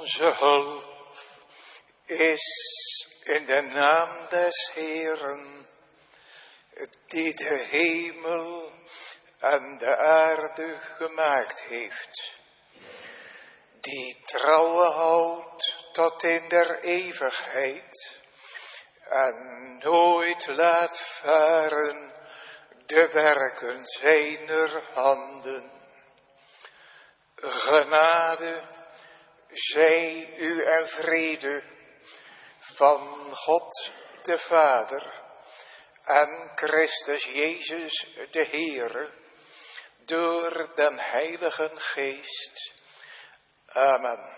Onze hulp is in de naam des Heeren, die de hemel en de aarde gemaakt heeft, die trouwen houdt tot in der eeuwigheid en nooit laat varen de werken zijner handen. Genade zij u en vrede van God de Vader en Christus Jezus de Heere, door den Heiligen Geest. Amen.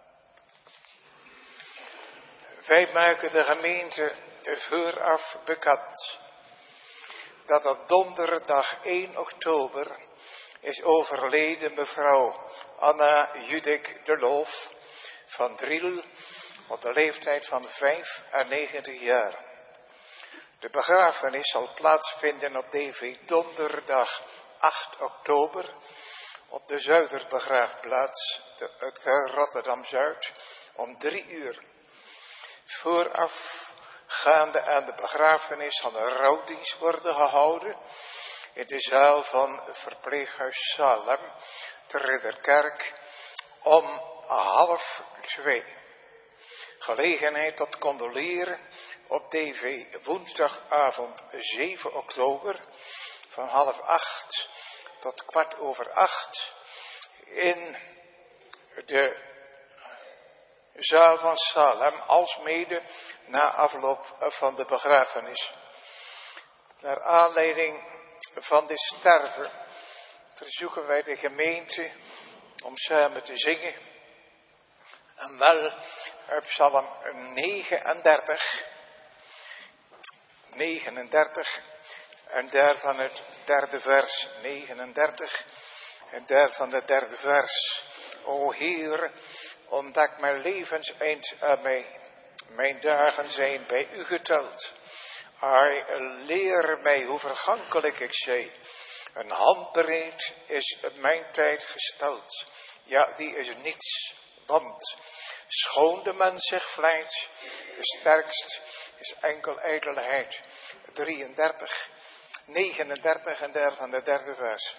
Wij maken de gemeente vooraf bekend dat op donderdag 1 oktober is overleden mevrouw Anna Judik de Loof van Driel op de leeftijd van 95 jaar. De begrafenis zal plaatsvinden op DV donderdag 8 oktober op de Zuiderbegraafplaats te Rotterdam-Zuid om 3 uur. Voorafgaande aan de begrafenis zal een rouwdienst worden gehouden in de zaal van verpleeghuis Salem te Ridderkerk om 1:30. Gelegenheid tot condoleren op DV woensdagavond 7 oktober van 7:30 tot 7:15 in de zaal van Salem, alsmede na afloop van de begrafenis. Naar aanleiding van dit sterven verzoeken wij de gemeente om samen te zingen. En wel op Psalm 39 en daarvan het 3e vers. 39 en daarvan het 3e vers. O Heer, ontdek mijn levenseind aan mij. Mijn dagen zijn bij u geteld. Leer mij hoe vergankelijk ik zij. Een handbreed is mijn tijd gesteld. Ja, die is niets. Want schoon de mens zich vlijt, de sterkst is enkel ijdelheid. 33, 39 en daarvan de 3e vers.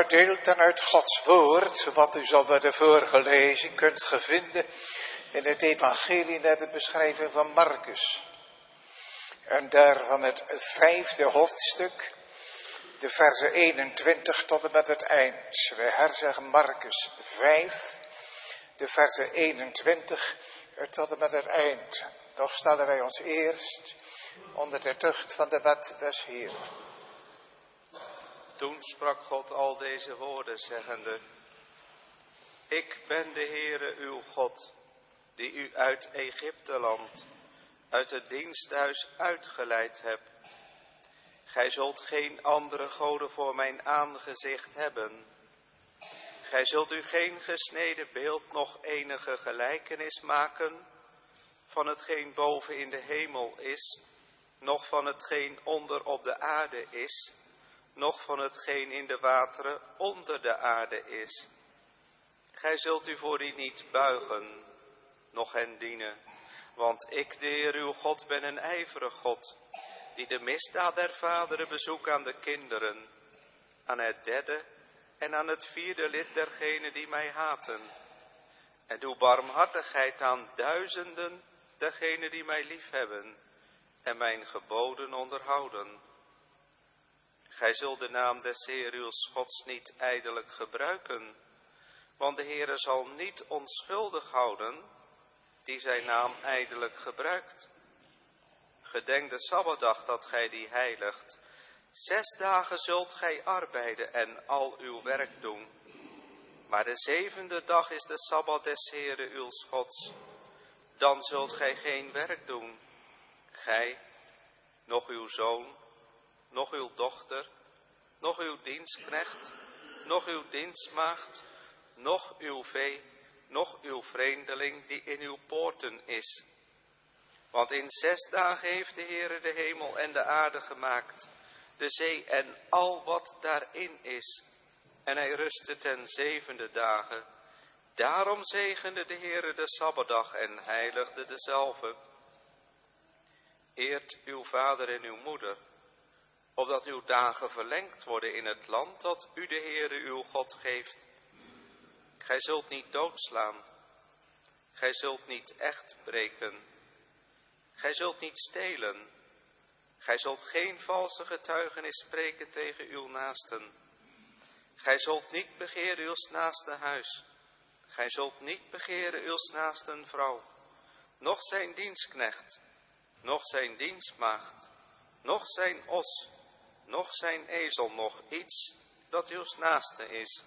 gedeelten uit Gods woord, wat u zal worden voorgelezen, kunt ge vinden in het evangelie naar de beschrijving van Marcus. En daarvan het 5e hoofdstuk, de versen 21 tot en met het eind. Wij herzeggen Marcus 5, de versen 21 tot en met het eind. Doch stellen wij ons eerst onder de tucht van de wet des Heeren. Toen sprak God al deze woorden, zeggende: Ik ben de Heere uw God, die u uit Egypteland, uit het diensthuis uitgeleid heb. Gij zult geen andere goden voor mijn aangezicht hebben. Gij zult u geen gesneden beeld noch enige gelijkenis maken van hetgeen boven in de hemel is, noch van hetgeen onder op de aarde is, noch van hetgeen in de wateren onder de aarde is. Gij zult u voor die niet buigen, noch hen dienen, want ik, de Heer uw God, ben een ijverig God, die de misdaad der vaderen bezoekt aan de kinderen, aan het 3e en aan het 4e lid dergenen die mij haten. En doe barmhartigheid aan duizenden dergenen die mij liefhebben en mijn geboden onderhouden. Gij zult de naam des Heer uw Gods niet ijdelijk gebruiken, want de Heere zal niet onschuldig houden die zijn naam ijdelijk gebruikt. Gedenk de Sabbatdag dat gij die heiligt. 6 dagen zult gij arbeiden en al uw werk doen. Maar de 7e dag is de Sabbat des Heere uw Gods. Dan zult gij geen werk doen, gij, noch uw zoon, noch uw dochter, noch uw dienstknecht, noch uw dienstmaagd, noch uw vee, noch uw vreemdeling die in uw poorten is. Want in 6 dagen heeft de Heere de hemel en de aarde gemaakt, de zee en al wat daarin is. En hij rustte ten 7e dagen. Daarom zegende de Heere de Sabbatdag en heiligde dezelve. Eert uw vader en uw moeder, opdat uw dagen verlengd worden in het land dat u de Heere uw God geeft. Gij zult niet doodslaan. Gij zult niet echt breken. Gij zult niet stelen. Gij zult geen valse getuigenis spreken tegen uw naasten. Gij zult niet begeren uw naaste huis. Gij zult niet begeren uw naasten vrouw, noch zijn dienstknecht, noch zijn dienstmaagd, noch zijn os, noch zijn ezel, noch iets dat uw naaste is.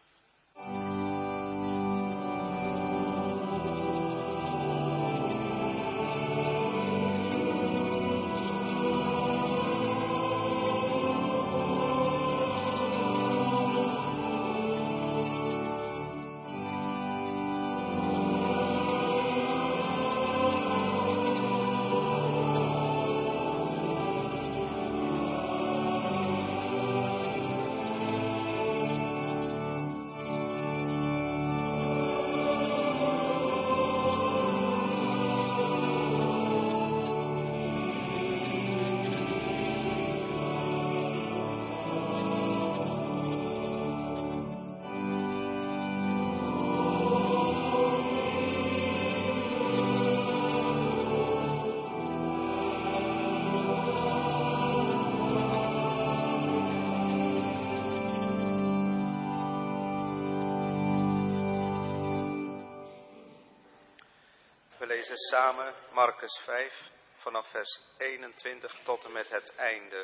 We lezen samen Marcus 5 vanaf vers 21 tot en met het einde.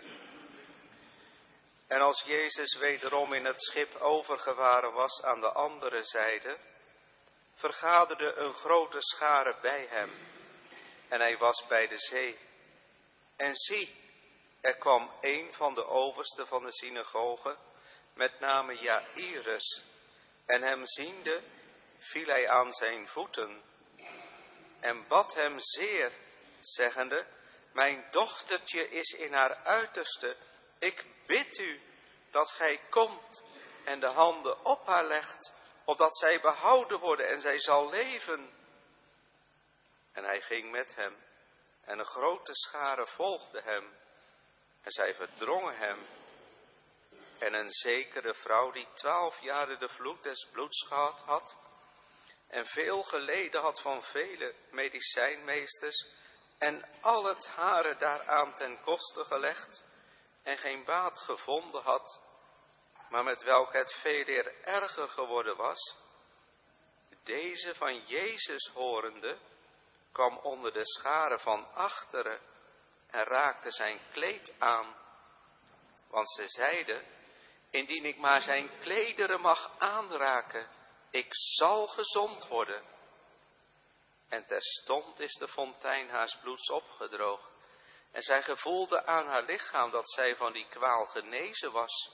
En als Jezus wederom in het schip overgevaren was aan de andere zijde, vergaderde een grote schare bij hem. En hij was bij de zee. En zie, er kwam een van de oversten van de synagoge, met name Jairus. En hem ziende, viel hij aan zijn voeten en bad hem zeer, zeggende: Mijn dochtertje is in haar uiterste. Ik bid u dat gij komt en de handen op haar legt, opdat zij behouden worden en zij zal leven. En hij ging met hem, en een grote schare volgde hem, en zij verdrongen hem. en een zekere vrouw die 12 jaren de vloek des bloeds gehad had en veel geleden had van vele medicijnmeesters en al het hare daaraan ten koste gelegd en geen baat gevonden had, maar met welke het veeleer erger geworden was. Deze van Jezus horende kwam onder de scharen van achteren en raakte zijn kleed aan. Want ze zeiden, indien ik maar zijn klederen mag aanraken, ik zal gezond worden. En terstond is de fontein haars bloeds opgedroogd. En zij gevoelde aan haar lichaam dat zij van die kwaal genezen was.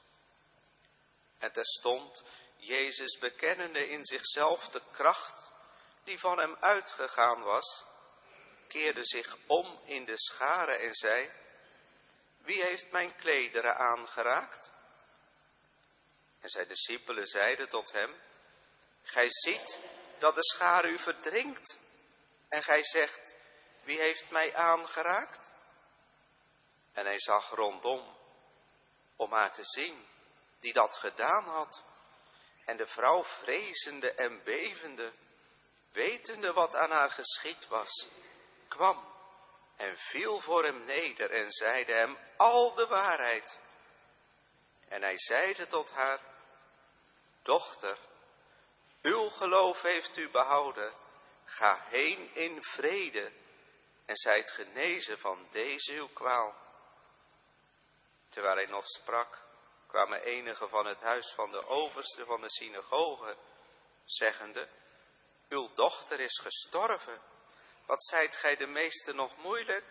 En terstond, Jezus bekennende in zichzelf de kracht die van hem uitgegaan was, keerde zich om in de scharen en zei, wie heeft mijn klederen aangeraakt? En zijn discipelen zeiden tot hem, gij ziet dat de schare u verdringt. En gij zegt, wie heeft mij aangeraakt? En hij zag rondom, om haar te zien, die dat gedaan had. En de vrouw vrezende en bevende, wetende wat aan haar geschied was, kwam en viel voor hem neder en zeide hem al de waarheid. En hij zeide tot haar, dochter, uw geloof heeft u behouden, ga heen in vrede en zijt genezen van deze uw kwaal. Terwijl hij nog sprak, kwamen enigen van het huis van de overste van de synagoge, zeggende, uw dochter is gestorven, wat zijt gij de meester nog moeilijk?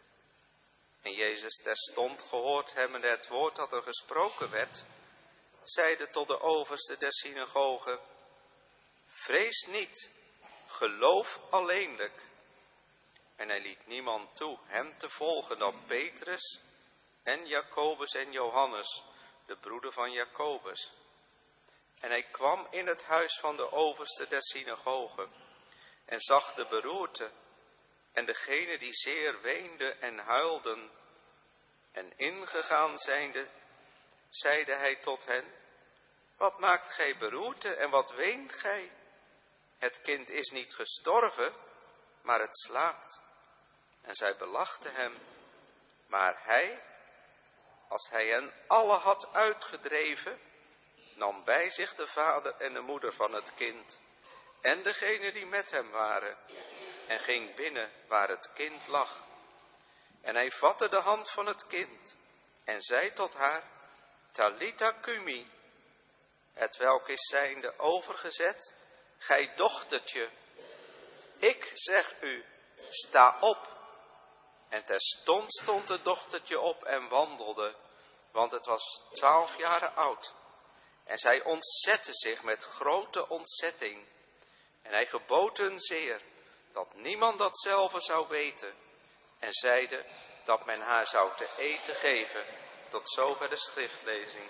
En Jezus terstond gehoord hebbende het woord dat er gesproken werd, zeide tot de overste der synagoge, vrees niet, geloof alleenlijk. En hij liet niemand toe hem te volgen dan Petrus en Jacobus en Johannes, de broeder van Jacobus. En hij kwam in het huis van de overste der synagoge en zag de beroerte en degene die zeer weenden en huilden. En ingegaan zijnde, zeide hij tot hen, wat maakt gij beroerte en wat weent gij? Het kind is niet gestorven, maar het slaapt. En zij belachten hem. Maar hij, als hij hen alle had uitgedreven, nam bij zich de vader en de moeder van het kind en degene die met hem waren en ging binnen waar het kind lag. En hij vatte de hand van het kind en zei tot haar, Talitha cumi, hetwelk is zijnde overgezet, gij dochtertje, ik zeg u, sta op. En terstond stond het dochtertje op en wandelde, want het was 12 jaren oud. En zij ontzette zich met grote ontzetting. En hij gebood hun zeer, dat niemand dat zelve zou weten. En zeide dat men haar zou te eten geven. Tot zover de schriftlezing.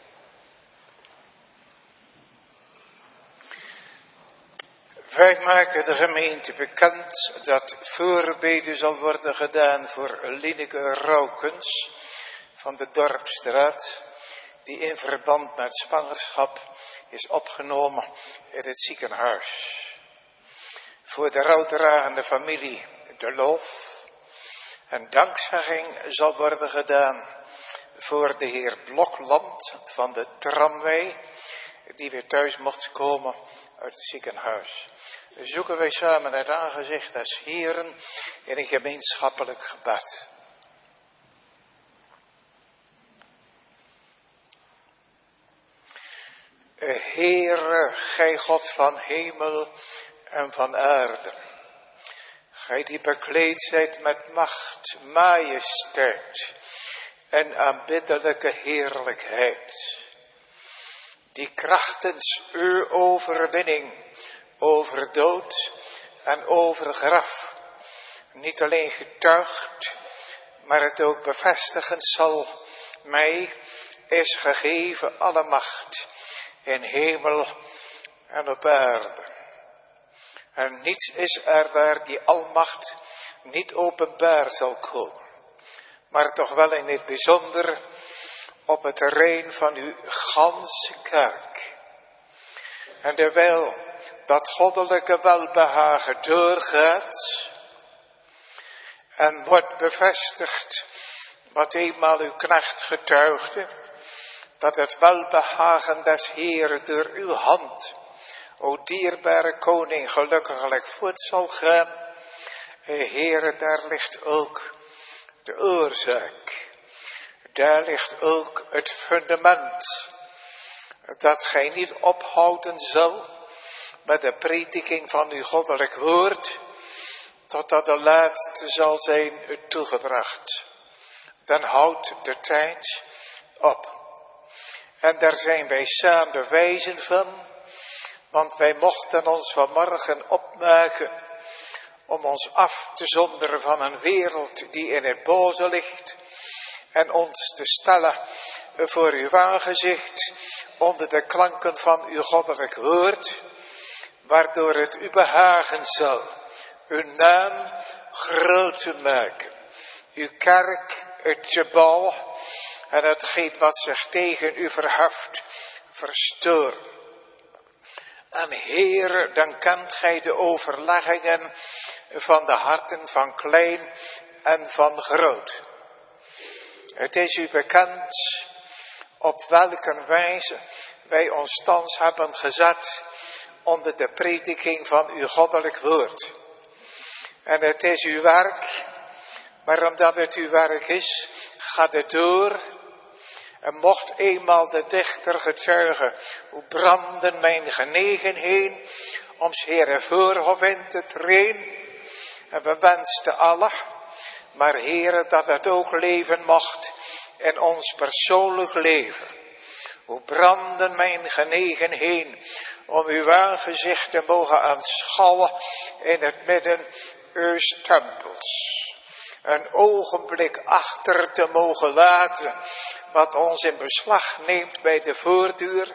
Wij maken de gemeente bekend dat voorbeden zal worden gedaan voor Lineke Raukens van de Dorpstraat, die in verband met zwangerschap is opgenomen in het ziekenhuis. Voor de rouwdragende familie De Loof. En dankzegging zal worden gedaan voor de heer Blokland van de Tramway, die weer thuis mocht komen uit het ziekenhuis. Zoeken wij samen het aangezicht des Heren in een gemeenschappelijk gebed. Heere, gij God van hemel en van aarde, gij die bekleed zijt met macht, majesteit en aanbiddelijke heerlijkheid, die krachtens uw overwinning over dood en over graf niet alleen getuigt, maar het ook bevestigen zal, mij is gegeven alle macht in hemel en op aarde. En niets is er waar die almacht niet openbaar zal komen, maar toch wel in het bijzonder op het terrein van uw ganse kerk. En terwijl dat goddelijke welbehagen doorgaat en wordt bevestigd wat eenmaal uw knecht getuigde, dat het welbehagen des Heeren door uw hand, o dierbare koning, gelukkiglijk voort zal gaan. Heere, daar ligt ook de oorzaak. Daar ligt ook het fundament. Dat gij niet ophouden zal met de prediking van uw goddelijk woord, totdat de laatste zal zijn u toegebracht. Dan houdt de tijd op. En daar zijn wij samen bewijzen van, want wij mochten ons vanmorgen opmaken om ons af te zonderen van een wereld die in het boze ligt en ons te stellen voor uw aangezicht onder de klanken van uw goddelijk woord, waardoor het u behagen zal uw naam groot te maken, uw kerk te bouwen en hetgeen wat zich tegen u verheft verstoren. En Heere, dan kent gij de overleggingen van de harten van klein en van groot. Het is u bekend op welke wijze wij ons thans hebben gezet onder de prediking van uw goddelijk woord. En het is uw werk, maar omdat het uw werk is, gaat het door. En mocht eenmaal de dichter getuigen, hoe branden mijn genegenheden om 's Heere voorhof in te treden. En we wensten alle, maar Heere, dat het ook leven mocht in ons persoonlijk leven. Hoe branden mijn genegenheden om uw aangezicht te mogen aanschouwen in het midden uws tempels. Een ogenblik achter te mogen laten wat ons in beslag neemt bij de voordeur.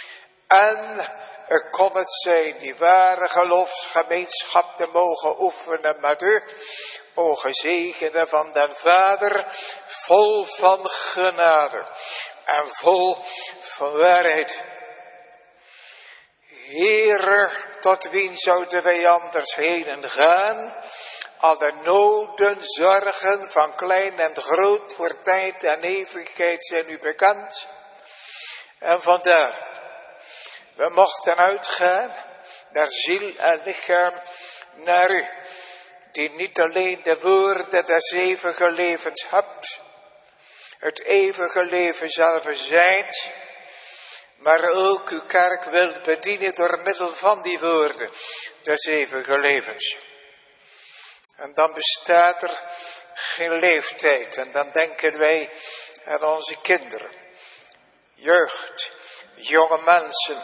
En kon het zijn die ware geloofsgemeenschap te mogen oefenen met u, o gezegende van den Vader, vol van genade en vol van waarheid. Heere, tot wien zouden wij anders heen gaan? Alle noden, zorgen van klein en groot voor tijd en eeuwigheid zijn u bekend. En vandaar, we mochten uitgaan naar ziel en lichaam, naar u, die niet alleen de woorden des eeuwige levens hebt, het eeuwige leven zelf zijt, maar ook uw kerk wilt bedienen door middel van die woorden des eeuwige levens. En dan bestaat er geen leeftijd. En dan denken wij aan onze kinderen, jeugd, jonge mensen,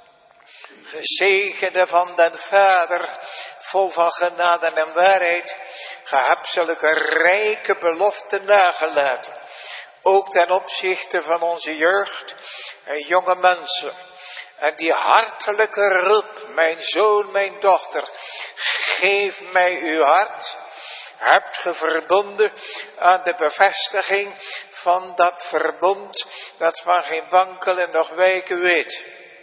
gezegende van den Vader, vol van genade en waarheid. Ge hebt zulke rijke beloften nagelaten, ook ten opzichte van onze jeugd en jonge mensen. En die hartelijke roep, mijn zoon, mijn dochter, geef mij uw hart, hebt ge verbonden aan de bevestiging van dat verbond, dat van geen wankelen nog wijken weet.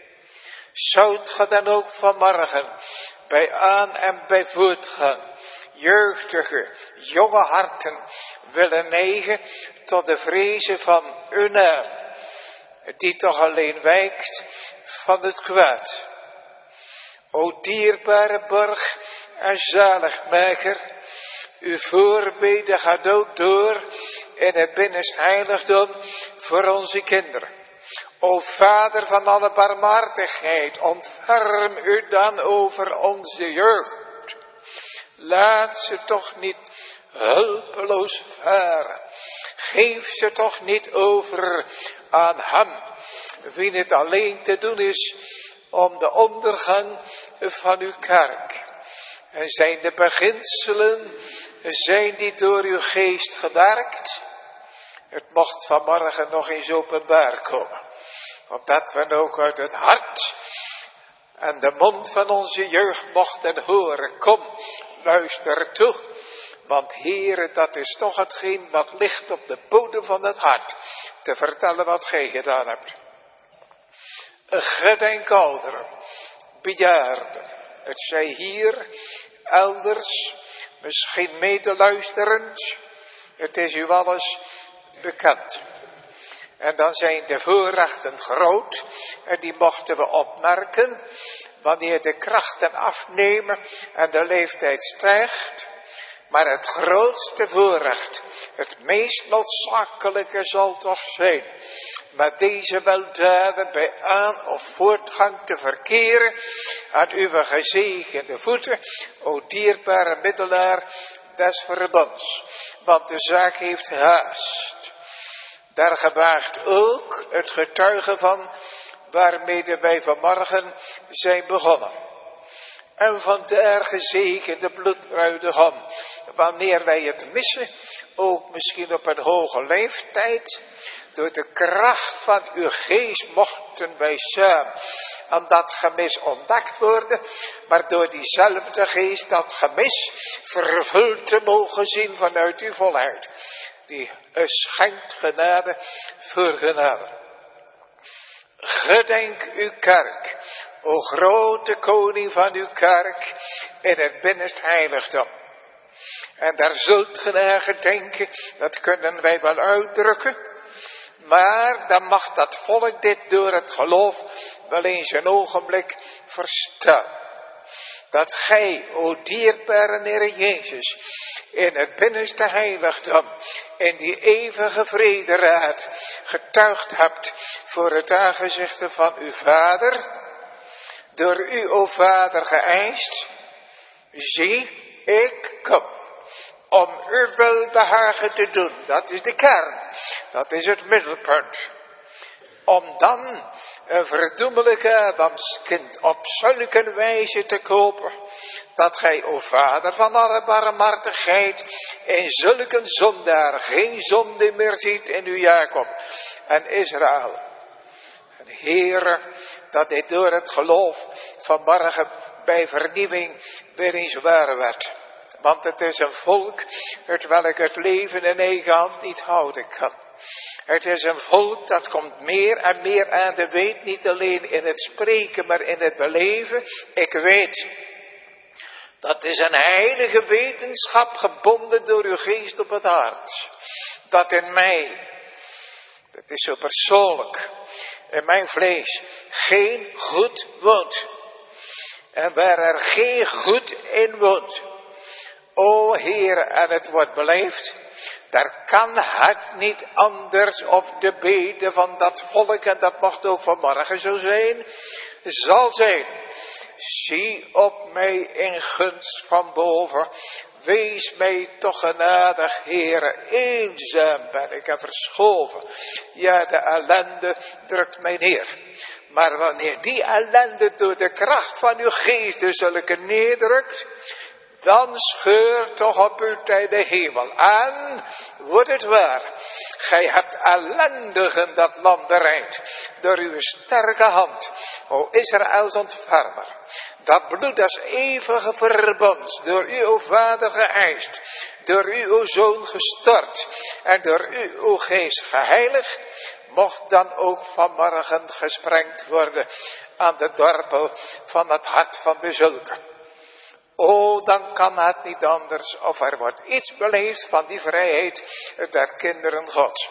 Zoudt ge dan ook vanmorgen bij aan en bij voortgaan, jeugdige, jonge harten willen neigen tot de vrezen van uw naam, die toch alleen wijkt van het kwaad. O dierbare borg en zaligmaker, uw voorbeden gaat ook door in het binnenste heiligdom voor onze kinderen. O Vader van alle barmhartigheid, ontferm u dan over onze jeugd. Laat ze toch niet hulpeloos varen. Geef ze toch niet over aan hem, wie het alleen te doen is om de ondergang van uw kerk. En zijn de beginselen, zijn die door uw geest gewerkt? Het mocht vanmorgen nog eens openbaar komen, opdat we ook uit het hart en de mond van onze jeugd mochten horen. Kom, luister toe, Want Heere, dat is toch hetgeen wat ligt op de bodem van het hart. Te vertellen wat gij gedaan hebt. Gedenk ouderen, bejaarden. Het zij hier, elders, misschien medeluisterend. Het is u alles bekend. En dan zijn de voorrechten groot. En die mochten we opmerken. Wanneer de krachten afnemen en de leeftijd stijgt. Maar het grootste voorrecht, het meest noodzakelijke zal toch zijn. Met deze weldaden bij aan- of voortgang te verkeren. Aan uw gezegende voeten, o dierbare middelaar des verbonds. Want de zaak heeft haast. Daar gewaagt ook het getuige van waarmede wij vanmorgen zijn begonnen. En vandaar gezegende bloedbruidegom, wanneer wij het missen, ook misschien op een hoge leeftijd, door de kracht van uw geest mochten wij samen aan dat gemis ontdekt worden, maar door diezelfde geest dat gemis vervuld te mogen zien vanuit uw volheid. Die schenkt genade voor genade. Gedenk uw kerk, o grote koning van uw kerk, in het binnenst heiligdom. En daar zult ge naar gedenken, dat kunnen wij wel uitdrukken. Maar dan mag dat volk dit door het geloof wel eens een ogenblik verstaan. Dat gij, o dierbare Heer Jezus, in het binnenste heiligdom, in die eeuwige vrederaad, getuigd hebt voor het aangezicht van uw Vader, door u, o Vader, geëist. Zie, ik kom om uw welbehagen te doen. Dat is de kern, dat is het middelpunt. Om dan een verdoemelijke Adamskind op zulke wijze te kopen, dat gij, o Vader van alle barmhartigheid, in zulke zondaar geen zonde meer ziet in uw Jacob en Israël. En Heere, dat dit door het geloof vanmorgen bij vernieuwing weer eens waar werd. Want het is een volk, het welk het leven in eigen hand niet houden kan. Het is een volk dat komt meer en meer aan de weet, niet alleen in het spreken, maar in het beleven. Ik weet, dat is een heilige wetenschap gebonden door uw geest op het hart. Dat in mij, dat is zo persoonlijk, in mijn vlees, geen goed woont. En waar er geen goed in woont, o Heer, en het wordt beleefd, daar kan het niet anders of de bede van dat volk, en dat mocht ook vanmorgen zo zijn, zal zijn. Zie op mij in gunst van boven, wees mij toch genadig, Heere, eenzaam ben ik en verschoven. Ja, de ellende drukt mij neer. Maar wanneer die ellende door de kracht van uw geest de zulke neerdrukt, dan scheurt toch op uw tijd de hemel aan, wordt het waar. Gij hebt ellendigen dat land bereid, door uw sterke hand, o Israëls ontfermer. Dat bloed des eeuwige verbonds, door u, o Vader, geëist, door u, o Zoon, gestort, en door u, o Geest, geheiligd, mocht dan ook vanmorgen gesprengd worden aan de dorpel van het hart van de zulken. O, dan kan het niet anders, of er wordt iets beleefd van die vrijheid der kinderen Gods.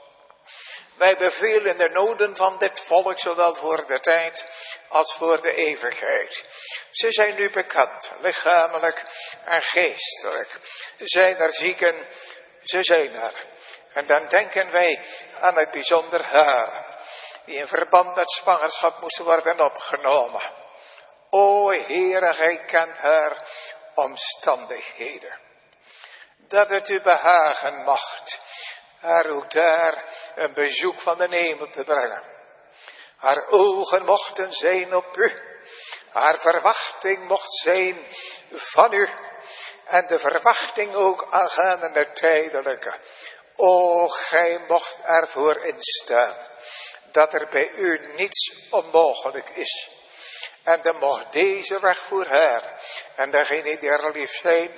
Wij bevelen de noden van dit volk, zowel voor de tijd als voor de eeuwigheid. Ze zijn nu bekend, lichamelijk en geestelijk. Zijn er zieken, ze zijn er. En dan denken wij aan het bijzonder haar, die in verband met zwangerschap moest worden opgenomen. O Heere, gij kent haar omstandigheden. Dat het u behagen mocht, haar ook daar een bezoek van de hemel te brengen. Haar ogen mochten zijn op u. Haar verwachting mocht zijn van u. En de verwachting ook aangaande het tijdelijke. O, gij mocht ervoor instaan, dat er bij u niets onmogelijk is. En dan mocht deze weg voor haar en degene die er lief zijn,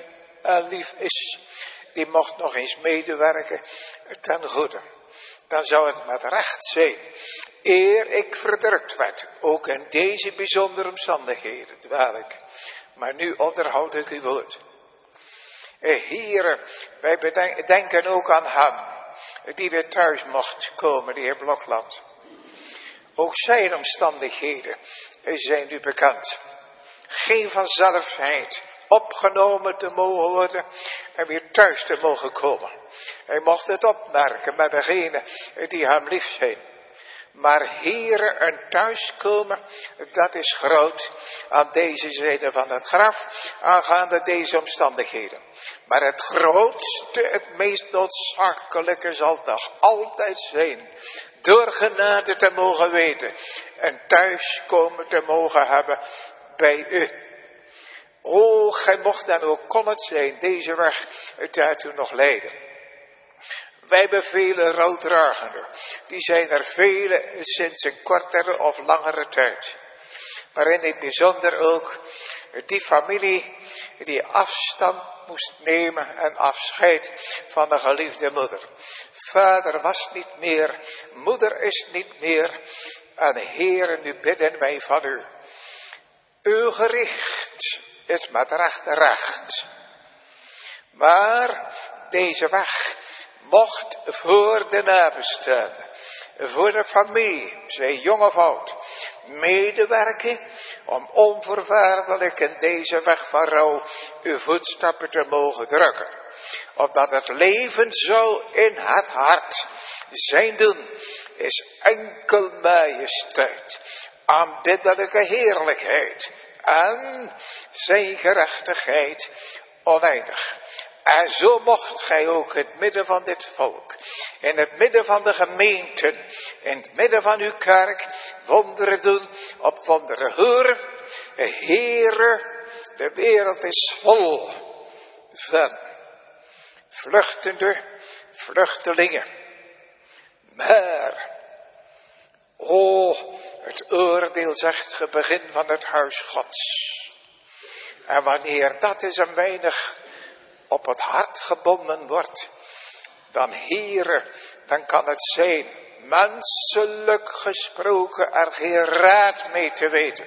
en lief is, die mocht nog eens medewerken ten goede. Dan zou het met recht zijn, eer ik verdrukt werd, ook in deze bijzondere omstandigheden, terwijl ik. Maar nu onderhoud ik uw woord. Heere, wij denken ook aan hem, die weer thuis mocht komen, de heer Blokland. Ook zijn omstandigheden zijn u bekend. Geen vanzelfheid, opgenomen te mogen worden en weer thuis te mogen komen. Hij mocht het opmerken met degenen die hem lief zijn. Maar Heere, een thuiskomen, dat is groot aan deze zijde van het graf, aangaande deze omstandigheden. Maar het grootste, het meest noodzakelijke zal toch altijd zijn, door genade te mogen weten, een thuiskomen te mogen hebben bij u. O, gij mocht dan ook kon het zijn, deze weg daartoe nog leiden. Wij hebben vele rouwdragenden. Die zijn er vele sinds een kortere of langere tijd. Maar in het bijzonder ook die familie die afstand moest nemen en afscheid van de geliefde moeder. Vader was niet meer, moeder is niet meer. En Heere, nu bidden wij van u. Uw gericht is met recht. Maar deze weg mocht voor de nabestaanden, voor de familie, zij jong of oud, medewerken om onvoorwaardelijk in deze weg van rouw uw voetstappen te mogen drukken. Opdat het leven zo in het hart zijn doen, is enkel majesteit, aanbiddelijke heerlijkheid en zijn gerechtigheid oneindig. En zo mocht gij ook in het midden van dit volk, in het midden van de gemeenten, in het midden van uw kerk, wonderen doen, op wonderen horen. Heere, de wereld is vol van vluchtende vluchtelingen. Maar, het oordeel zegt ge begin van het huis Gods. En wanneer dat is een weinig op het hart gebonden wordt, dan Heere, dan kan het zijn, menselijk gesproken, er geen raad mee te weten.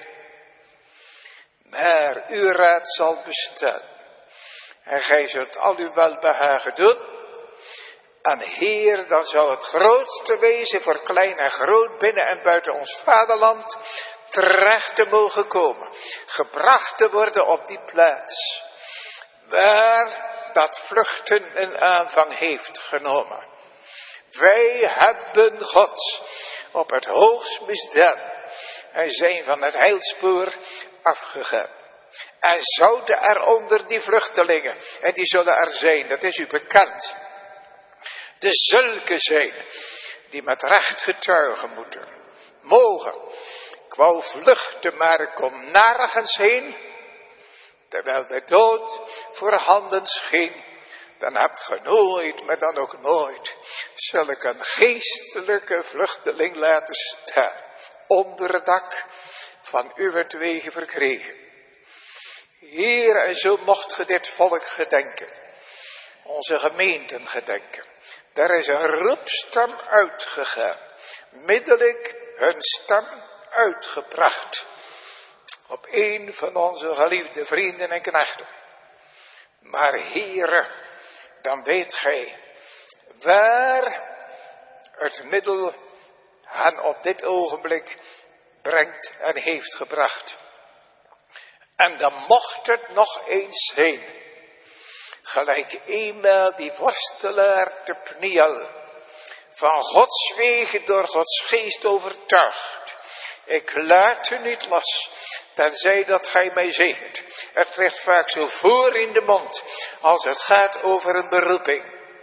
Maar uw raad zal bestaan. En gij zult al uw welbehagen doen. En Heer, dan zal het grootste wezen voor klein en groot binnen en buiten ons vaderland terecht te mogen komen. Gebracht te worden op die plaats waar dat vluchten een aanvang heeft genomen. Wij hebben God op het hoogst misdaan en zijn van het heilspoor afgegaan. En zouden er onder die vluchtelingen, en die zullen er zijn, dat is u bekend, de zulke zijn die met recht getuigen moeten, mogen. Ik wou vluchten, maar ik kom nergens heen. Terwijl de dood voorhanden scheen, dan hebt ge nooit, maar dan ook nooit, zulke een geestelijke vluchteling laten staan, onder het dak van uwentwege verkregen. Heer, en zo mocht ge dit volk gedenken, onze gemeenten gedenken. Daar is een roepstem uitgegaan, middelijk hun stem uitgebracht op een van onze geliefde vrienden en knechten. Maar Heere, dan weet gij waar het middel hen op dit ogenblik brengt en heeft gebracht. En dan mocht het nog eens zijn, gelijk eenmaal die worstelaar te Pniel, van Gods wegen door Gods geest overtuigd. Ik laat u niet los, tenzij dat gij mij zegent. Het ligt vaak zo voor in de mond, als het gaat over een beroeping.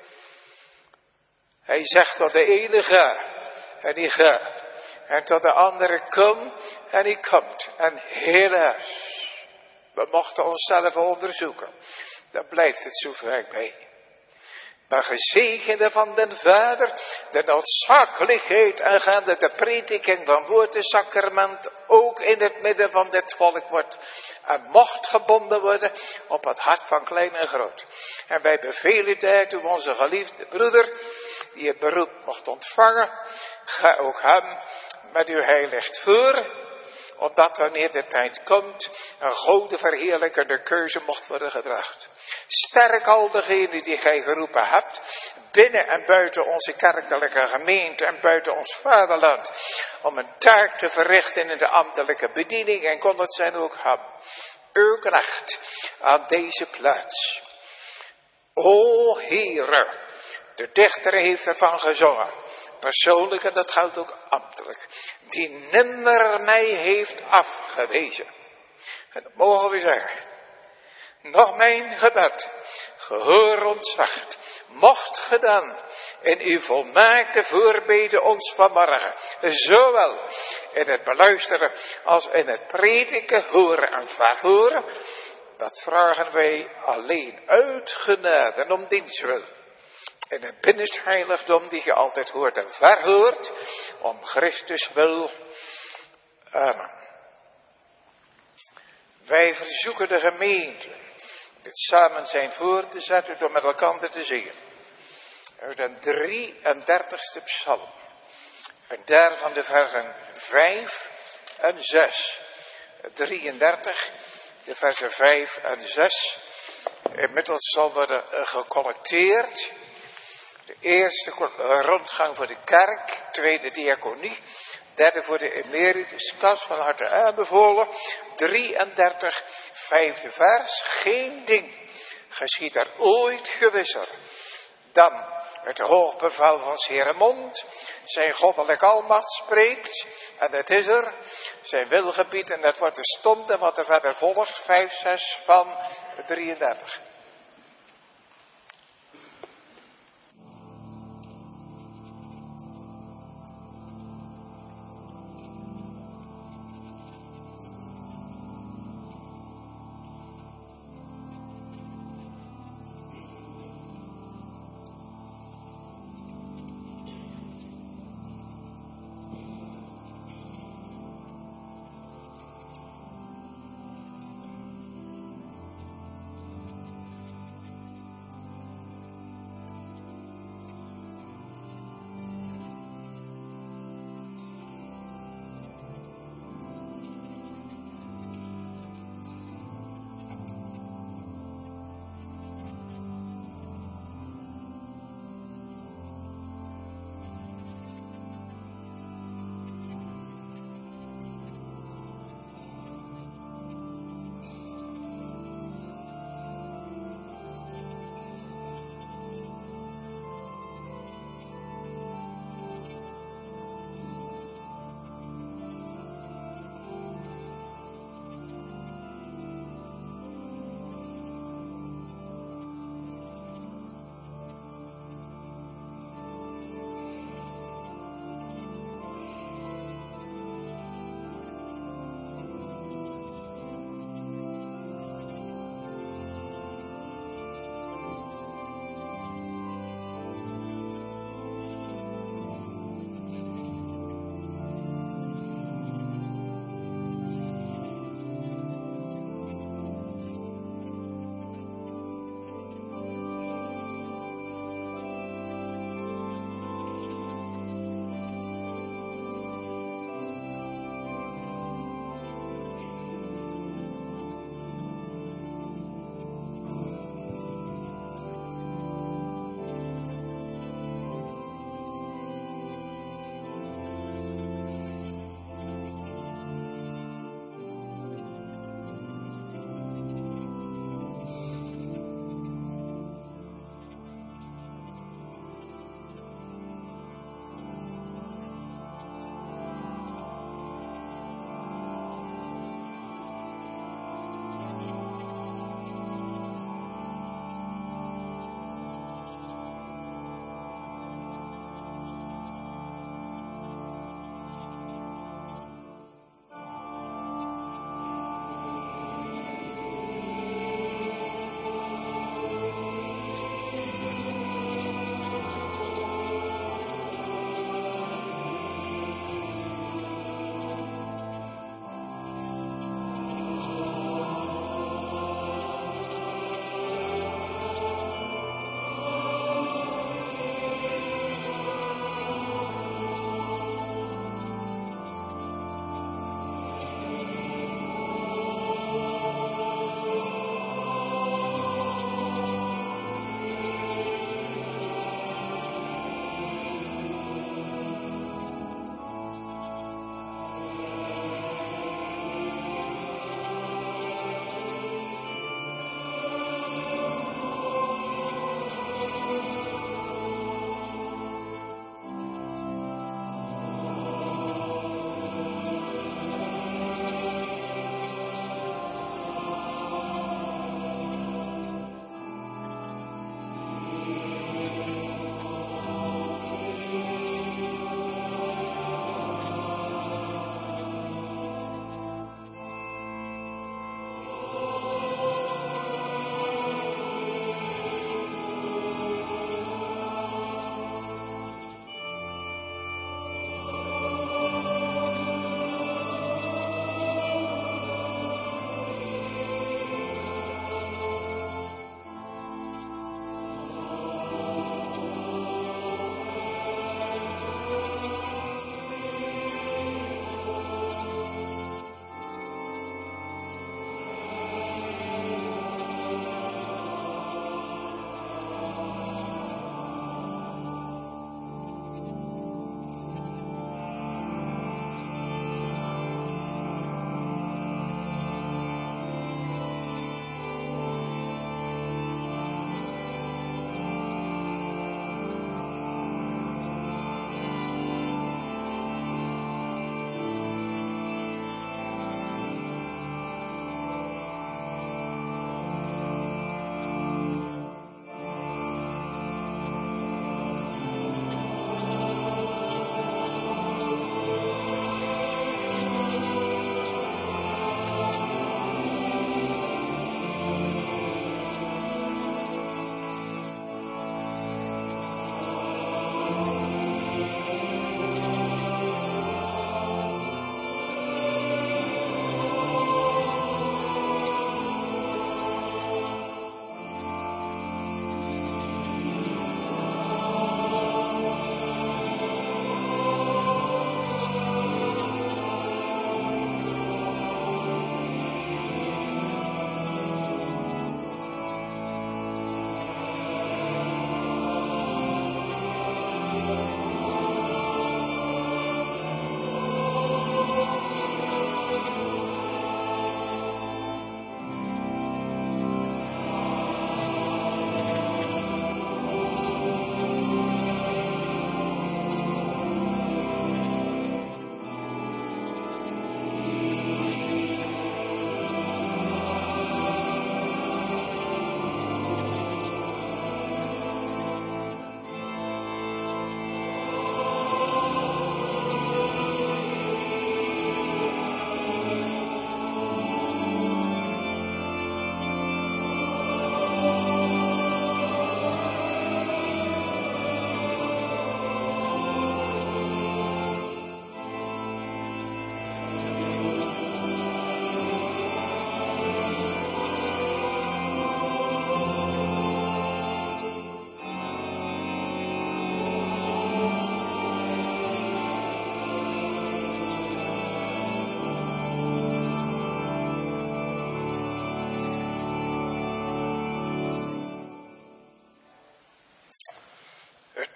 Hij zegt tot de ene ga, en die gaat. En tot de andere kom, en die komt. En helaas, we mochten onszelf onderzoeken. Dan blijft het zo vaak bij. de gezegende van den Vader, de noodzakelijkheid aangaande de prediking van woord en sacrament, ook in het midden van dit volk wordt en mocht gebonden worden op het hart van klein en groot. En wij bevelen tijd u onze geliefde broeder, die het beroep mocht ontvangen, ga ook hem met uw heiligt voor, omdat wanneer de tijd komt, een goede verheerlijkende keuze mocht worden gebracht. Sterk al degenen die gij geroepen hebt, binnen en buiten onze kerkelijke gemeente en buiten ons vaderland, om een taak te verrichten in de ambtelijke bediening, en kon het zijn ook hem. Uw knecht aan deze plaats. O Heere, de dichter heeft ervan gezongen, persoonlijk, en dat geldt ook ambtelijk, die nimmer mij heeft afgewezen. En dat mogen we zeggen. Nog mijn gebed, gehoor ontzacht, mocht gedaan in uw volmaakte voorbeden ons vanmorgen, zowel in het beluisteren als in het prediken, horen en verhoren. Dat vragen wij alleen uit genade en om diens wil. In het binnenste heiligdom die je altijd hoort en verhoort, om Christus wil. Amen. Wij verzoeken de gemeente dit samen zijn voor te zetten door met elkaar te zingen. Uit de 33ste psalm. En daarvan de versen 5 en 6. 33, de versen 5 en 6. Inmiddels zal worden gecollecteerd. De eerste rondgang voor de kerk, tweede diaconie, derde voor de emerituskas, van harte aanbevolen. 33, vijfde vers, geen ding geschiedt er ooit gewisser dan het hoogbevel van 's Heeren mond, zijn goddelijk almacht spreekt, en het is er, zijn wilgebied, en dat wordt de stond en wat er verder volgt, 5, 6 van 33.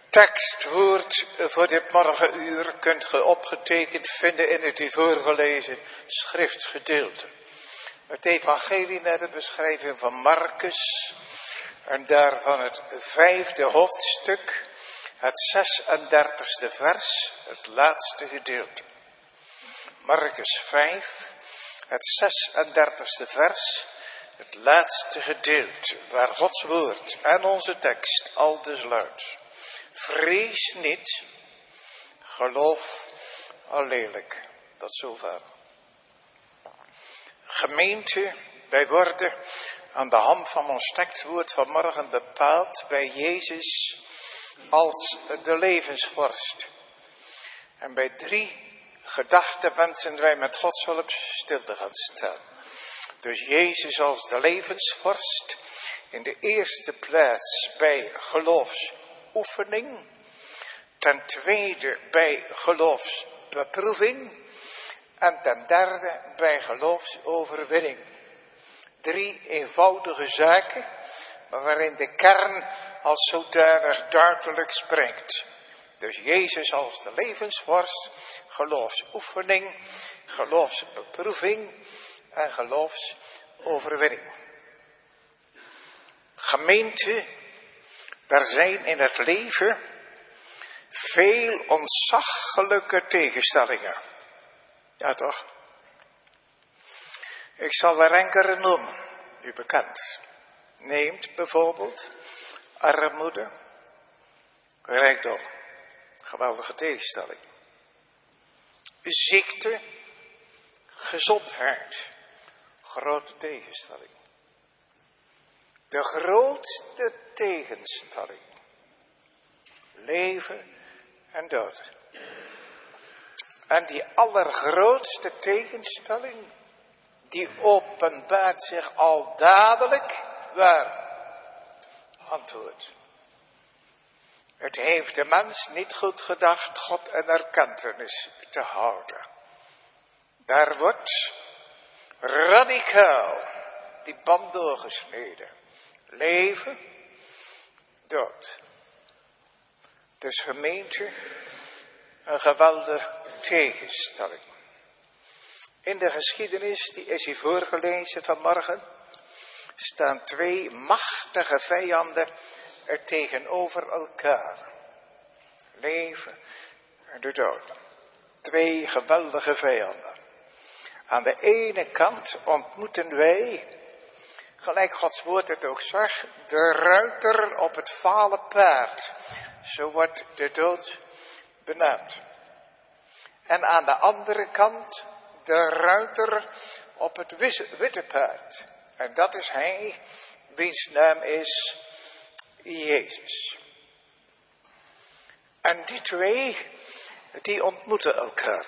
tekstwoord voor dit morgenuur kunt ge opgetekend vinden in het u voorgelezen schriftgedeelte. Het evangelie naar de beschrijving van Marcus en daarvan het 5e hoofdstuk, het 36e vers, het laatste gedeelte. Marcus 5, het 36e vers, het laatste gedeelte, waar Gods woord en onze tekst aldus luidt. Vrees niet, geloof alleenlijk. Tot zover. Gemeente, wij worden aan de hand van ons tekstwoord vanmorgen bepaald bij Jezus als de levensvorst. En bij 3 gedachten wensen wij met Gods hulp stil te gaan staan. Dus Jezus als de levensvorst, in de eerste plaats bij geloofsoefening, ten tweede bij geloofsbeproeving en ten derde bij geloofsoverwinning. 3 eenvoudige zaken, maar waarin de kern als zodanig duidelijk spreekt. Dus Jezus als de levensvorst, geloofsoefening, geloofsbeproeving en geloofsoverwinning. Gemeente, er zijn in het leven veel ontzaglijke tegenstellingen. Ja toch? Ik zal er enkele noemen, u bekend. Neemt bijvoorbeeld armoede, rijkdom, geweldige tegenstelling. Ziekte, gezondheid, grote tegenstelling. De grootste tegenstelling. Leven en dood. En die allergrootste tegenstelling, die openbaart zich al dadelijk waar? Antwoord. Het heeft de mens niet goed gedacht God een erkentenis te houden. Daar wordt radicaal die band doorgesneden. Leven, dood. Dus gemeente, een geweldige tegenstelling. In de geschiedenis, die is hier voorgelezen vanmorgen, staan 2 machtige vijanden er tegenover elkaar. Leven en de dood. 2 geweldige vijanden. Aan de ene kant ontmoeten wij, gelijk Gods woord het ook zegt, de ruiter op het vale paard. Zo wordt de dood benamd. En aan de andere kant de ruiter op het witte paard. En dat is hij, wiens naam is Jezus. En die 2, die ontmoeten elkaar.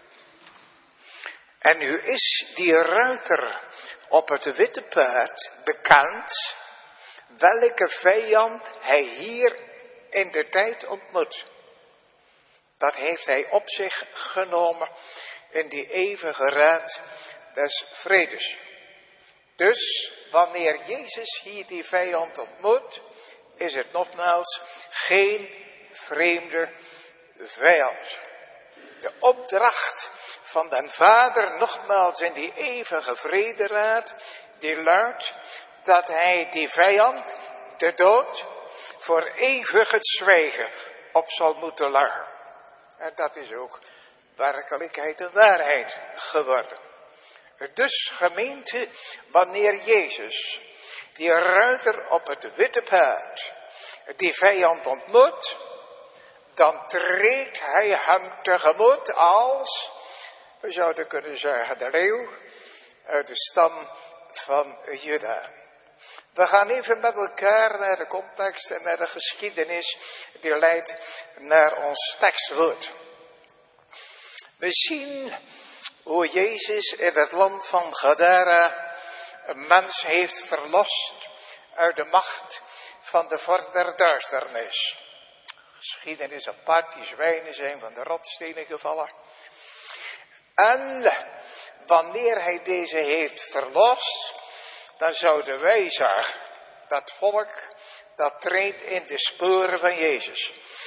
En nu is die ruiter op het witte paard bekend welke vijand hij hier in de tijd ontmoet. Dat heeft hij op zich genomen in die eeuwige raad des vredes. Dus wanneer Jezus hier die vijand ontmoet, is het nogmaals geen vreemde vijand. De opdracht van den Vader, nogmaals in die eeuwige vrederaad, die luidt dat hij die vijand, de dood, voor eeuwig het zwijgen op zal moeten leggen. En dat is ook werkelijkheid en waarheid geworden. Dus gemeente, wanneer Jezus, die ruiter op het witte paard, die vijand ontmoet, dan treedt hij hem tegemoet als, we zouden kunnen zeggen, de leeuw uit de stam van Juda. We gaan even met elkaar naar de context en naar de geschiedenis die leidt naar ons tekstwoord. We zien hoe Jezus in het land van Gadara een mens heeft verlost uit de macht van de vorst der duisternis. Geschiedenis apart, die zwijnen zijn van de rotstenen gevallen. En wanneer hij deze heeft verlost, dan zouden wij zeggen, dat volk, dat treedt in de sporen van Jezus.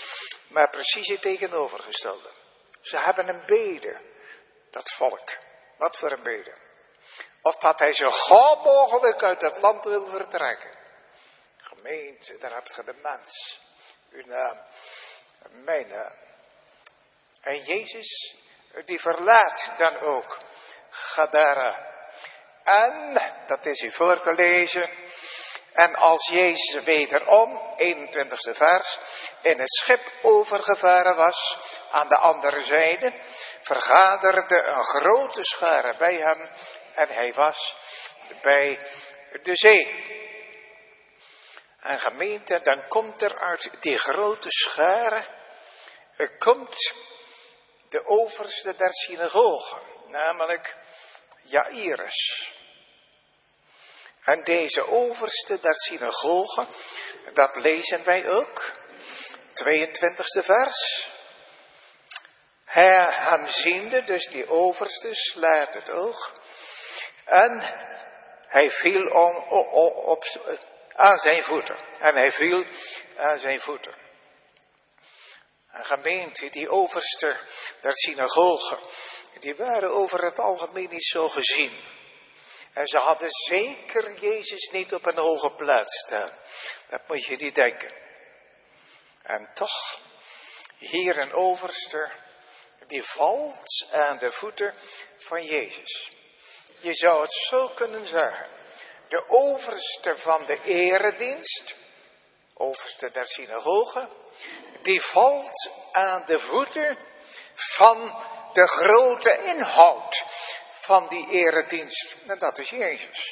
maar precies het tegenovergestelde. Ze hebben een bede, dat volk. Wat voor een bede? Of dat hij zo gauw mogelijk uit het land wil vertrekken. Gemeente, daar hebt je de mens. Uw naam, mijn naam. En Jezus, die verlaat dan ook Gadara. En, dat is u voorgelezen, en als Jezus wederom, 21e vers, in een schip overgevaren was, aan de andere zijde, vergaderde een grote schare bij hem en hij was bij de zee. En gemeente, dan komt er uit die grote schare, komt de overste der synagoge, namelijk Jairus. En deze overste der synagoge, dat lezen wij ook, 22e vers. Hij hem ziende, dus die overste, slaat het oog. En hij viel aan zijn voeten. En hij viel aan zijn voeten. En gemeente, die overste der synagoge, die waren over het algemeen niet zo gezien. En ze hadden zeker Jezus niet op een hoge plaats staan. Dat moet je niet denken. En toch, hier een overste, die valt aan de voeten van Jezus. Je zou het zo kunnen zeggen. De overste van de eredienst, overste der synagoge, die valt aan de voeten van de grote inhoud van die eredienst. En dat is Jezus.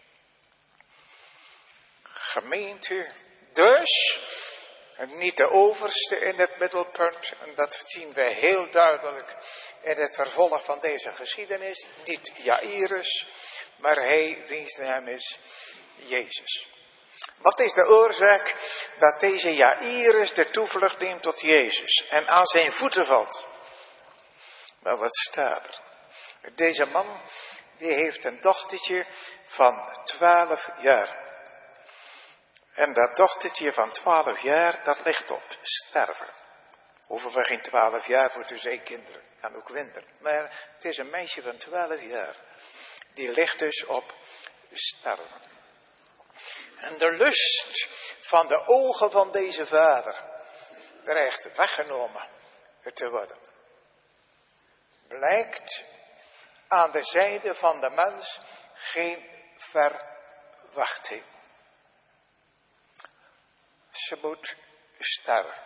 Gemeente, dus, niet de overste in het middelpunt. En dat zien wij heel duidelijk in het vervolg van deze geschiedenis. Niet Jairus, maar hij, wiens naam is Jezus. Wat is de oorzaak dat deze Jairus de toevlucht neemt tot Jezus en aan zijn voeten valt? Maar wat staat er? Deze man, die heeft een dochtertje van 12 jaar. En dat dochtertje van 12 jaar, dat ligt op sterven. Hoeven we geen 12 jaar voor te zijn kinderen, kan ook winter. Maar het is een meisje van 12 jaar. Die ligt dus op sterven. En de lust van de ogen van deze vader dreigt weggenomen te worden. Blijkt aan de zijde van de mens geen verwachting. Ze moet sterven.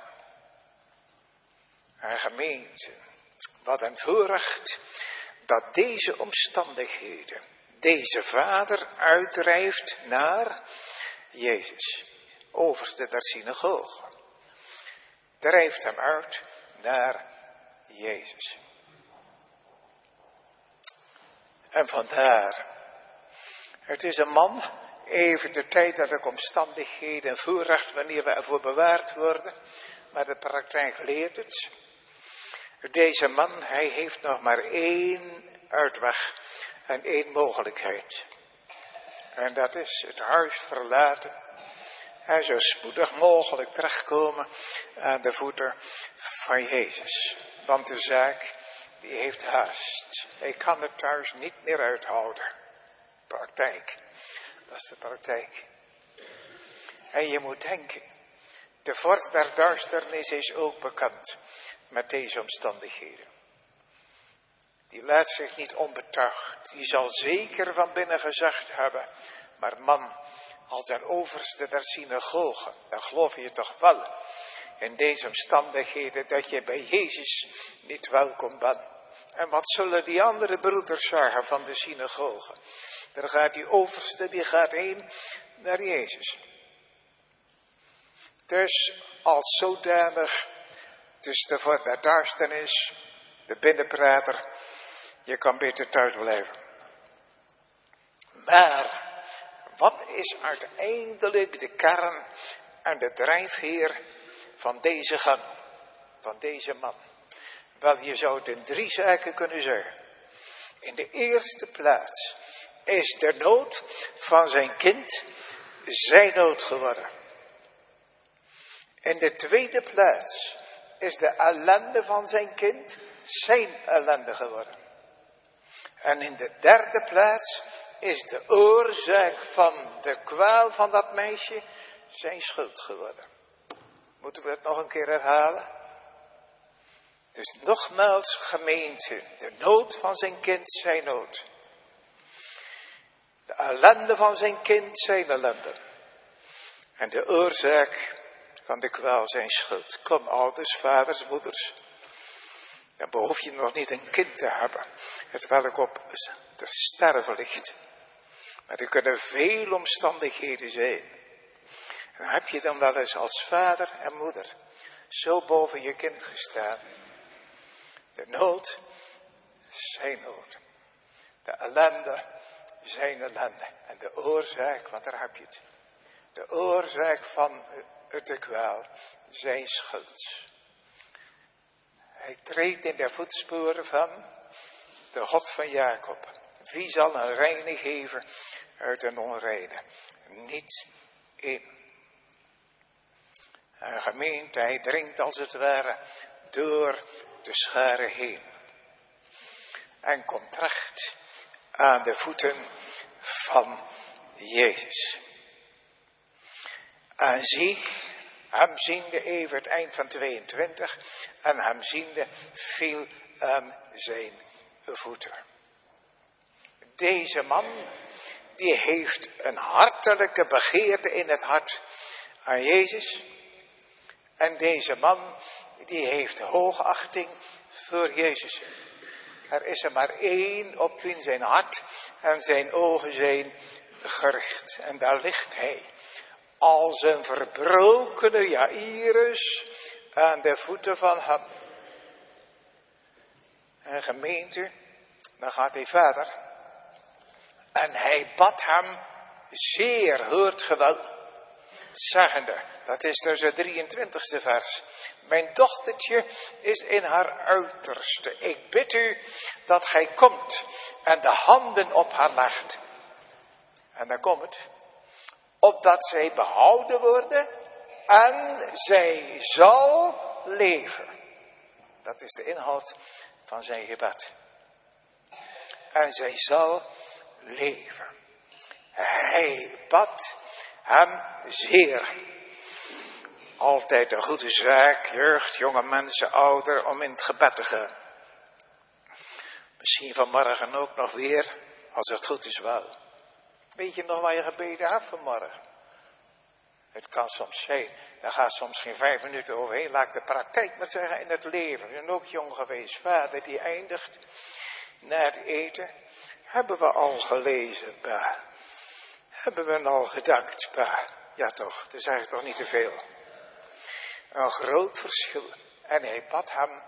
En gemeente, wat een voorrecht dat deze omstandigheden deze vader uitdrijft naar Jezus, overste der synagoge. Drijft hem uit naar Jezus. En vandaar, het is een man, even de tijdelijke omstandigheden en voorrecht wanneer we ervoor bewaard worden, maar de praktijk leert het. Deze man, hij heeft nog maar één uitweg en één mogelijkheid. En dat is het huis verlaten en zo spoedig mogelijk terechtkomen aan de voeten van Jezus. Want de zaak, die heeft haast. Hij kan het thuis niet meer uithouden. Praktijk, dat is de praktijk. En je moet denken, de vorst der duisternis is ook bekend met deze omstandigheden. Die laat zich niet onbetuigd. Die zal zeker van binnen gezegd hebben, maar man, als een overste der synagoge, dan geloof je toch wel in deze omstandigheden dat je bij Jezus niet welkom bent. En wat zullen die andere broeders zeggen van de synagoge? Daar gaat die overste, die gaat heen naar Jezus. Dus als zodanig, dus de vorst der duisternis, de binnenprater, je kan beter thuis blijven. Maar wat is uiteindelijk de kern en de drijfveer van deze gang, van deze man? Wel, je zou het in 3 zaken kunnen zeggen. In de eerste plaats is de nood van zijn kind zijn nood geworden. In de tweede plaats is de ellende van zijn kind zijn ellende geworden. En in de derde plaats is de oorzaak van de kwaal van dat meisje zijn schuld geworden. Moeten we het nog een keer herhalen? Dus nogmaals gemeente, de nood van zijn kind zijn nood. De ellende van zijn kind zijn ellende. En de oorzaak van de kwaal zijn schuld. Kom ouders, vaders, moeders. Dan behoef je nog niet een kind te hebben, het welk op de sterven ligt. Maar er kunnen veel omstandigheden zijn. En heb je dan wel eens als vader en moeder zo boven je kind gestaan? De nood, zijn nood. De ellende, zijn ellende. En de oorzaak, want daar heb je het. De oorzaak van de kwaal, zijn schuld. Hij treedt in de voetsporen van de God van Jacob. Wie zal een reine geven uit een onreine? Niet één. En gemeente, hij dringt als het ware door de scharen heen. En komt terecht aan de voeten van Jezus. En zie, hem ziende even het eind van 22. En hem ziende viel aan zijn voeten. Deze man, die heeft een hartelijke begeerte in het hart aan Jezus. En deze man, die heeft hoogachting voor Jezus. Er is er maar één op wie zijn hart en zijn ogen zijn gericht. En daar ligt hij, als een verbrokene Jairus, aan de voeten van hem. En gemeente, dan gaat hij verder. En hij bad hem zeer, hoort ge wel, zeggende, dat is dus het 23e vers. Mijn dochtertje is in haar uiterste. Ik bid u dat gij komt en de handen op haar legt. En dan komt het. Opdat zij behouden worden en zij zal leven. Dat is de inhoud van zijn gebed. En zij zal leven. Hij bad hem zeer. Altijd een goede zaak, jeugd, jonge mensen, ouder, om in het gebed te gaan. Misschien vanmorgen ook nog weer, als het goed is wel. Weet je nog waar je gebeden hebt vanmorgen? Het kan soms zijn, daar gaat soms geen 5 minuten overheen. Laat ik de praktijk maar zeggen in het leven. En ook jong geweest vader die eindigt na het eten. Hebben we al gelezen, pa? Hebben we al gedankt, pa? Ja toch, dat is eigenlijk toch niet te veel. Een groot verschil. En hij bad hem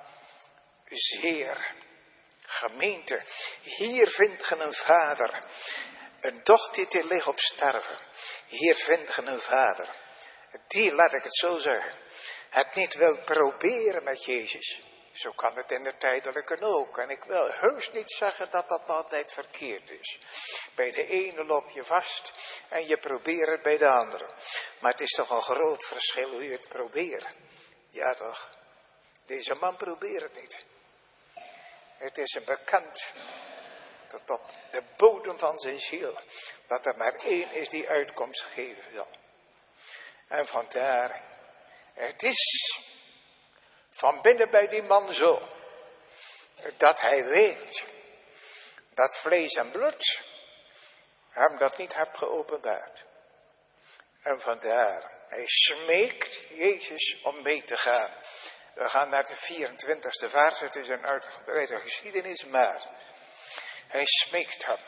zeer. Gemeente, hier vindt ge een vader. Een dochter die ligt op sterven. Hier vindt ge een vader. Die, laat ik het zo zeggen, het niet wil proberen met Jezus. Zo kan het in de tijdelijke ook. En ik wil heus niet zeggen dat dat altijd verkeerd is. Bij de ene loop je vast en je probeert het bij de andere. Maar het is toch een groot verschil hoe je het probeert. Ja toch? Deze man probeert het niet. Het is een bekend tot op de bodem van zijn ziel. Dat er maar één is die uitkomst geven zal. En vandaar, het is van binnen bij die man zo. Dat hij weet dat vlees en bloed hem dat niet heeft geopenbaard. En vandaar, hij smeekt Jezus om mee te gaan. We gaan naar de 24e vers, het is een uitgebreide geschiedenis, maar hij smeekt hem.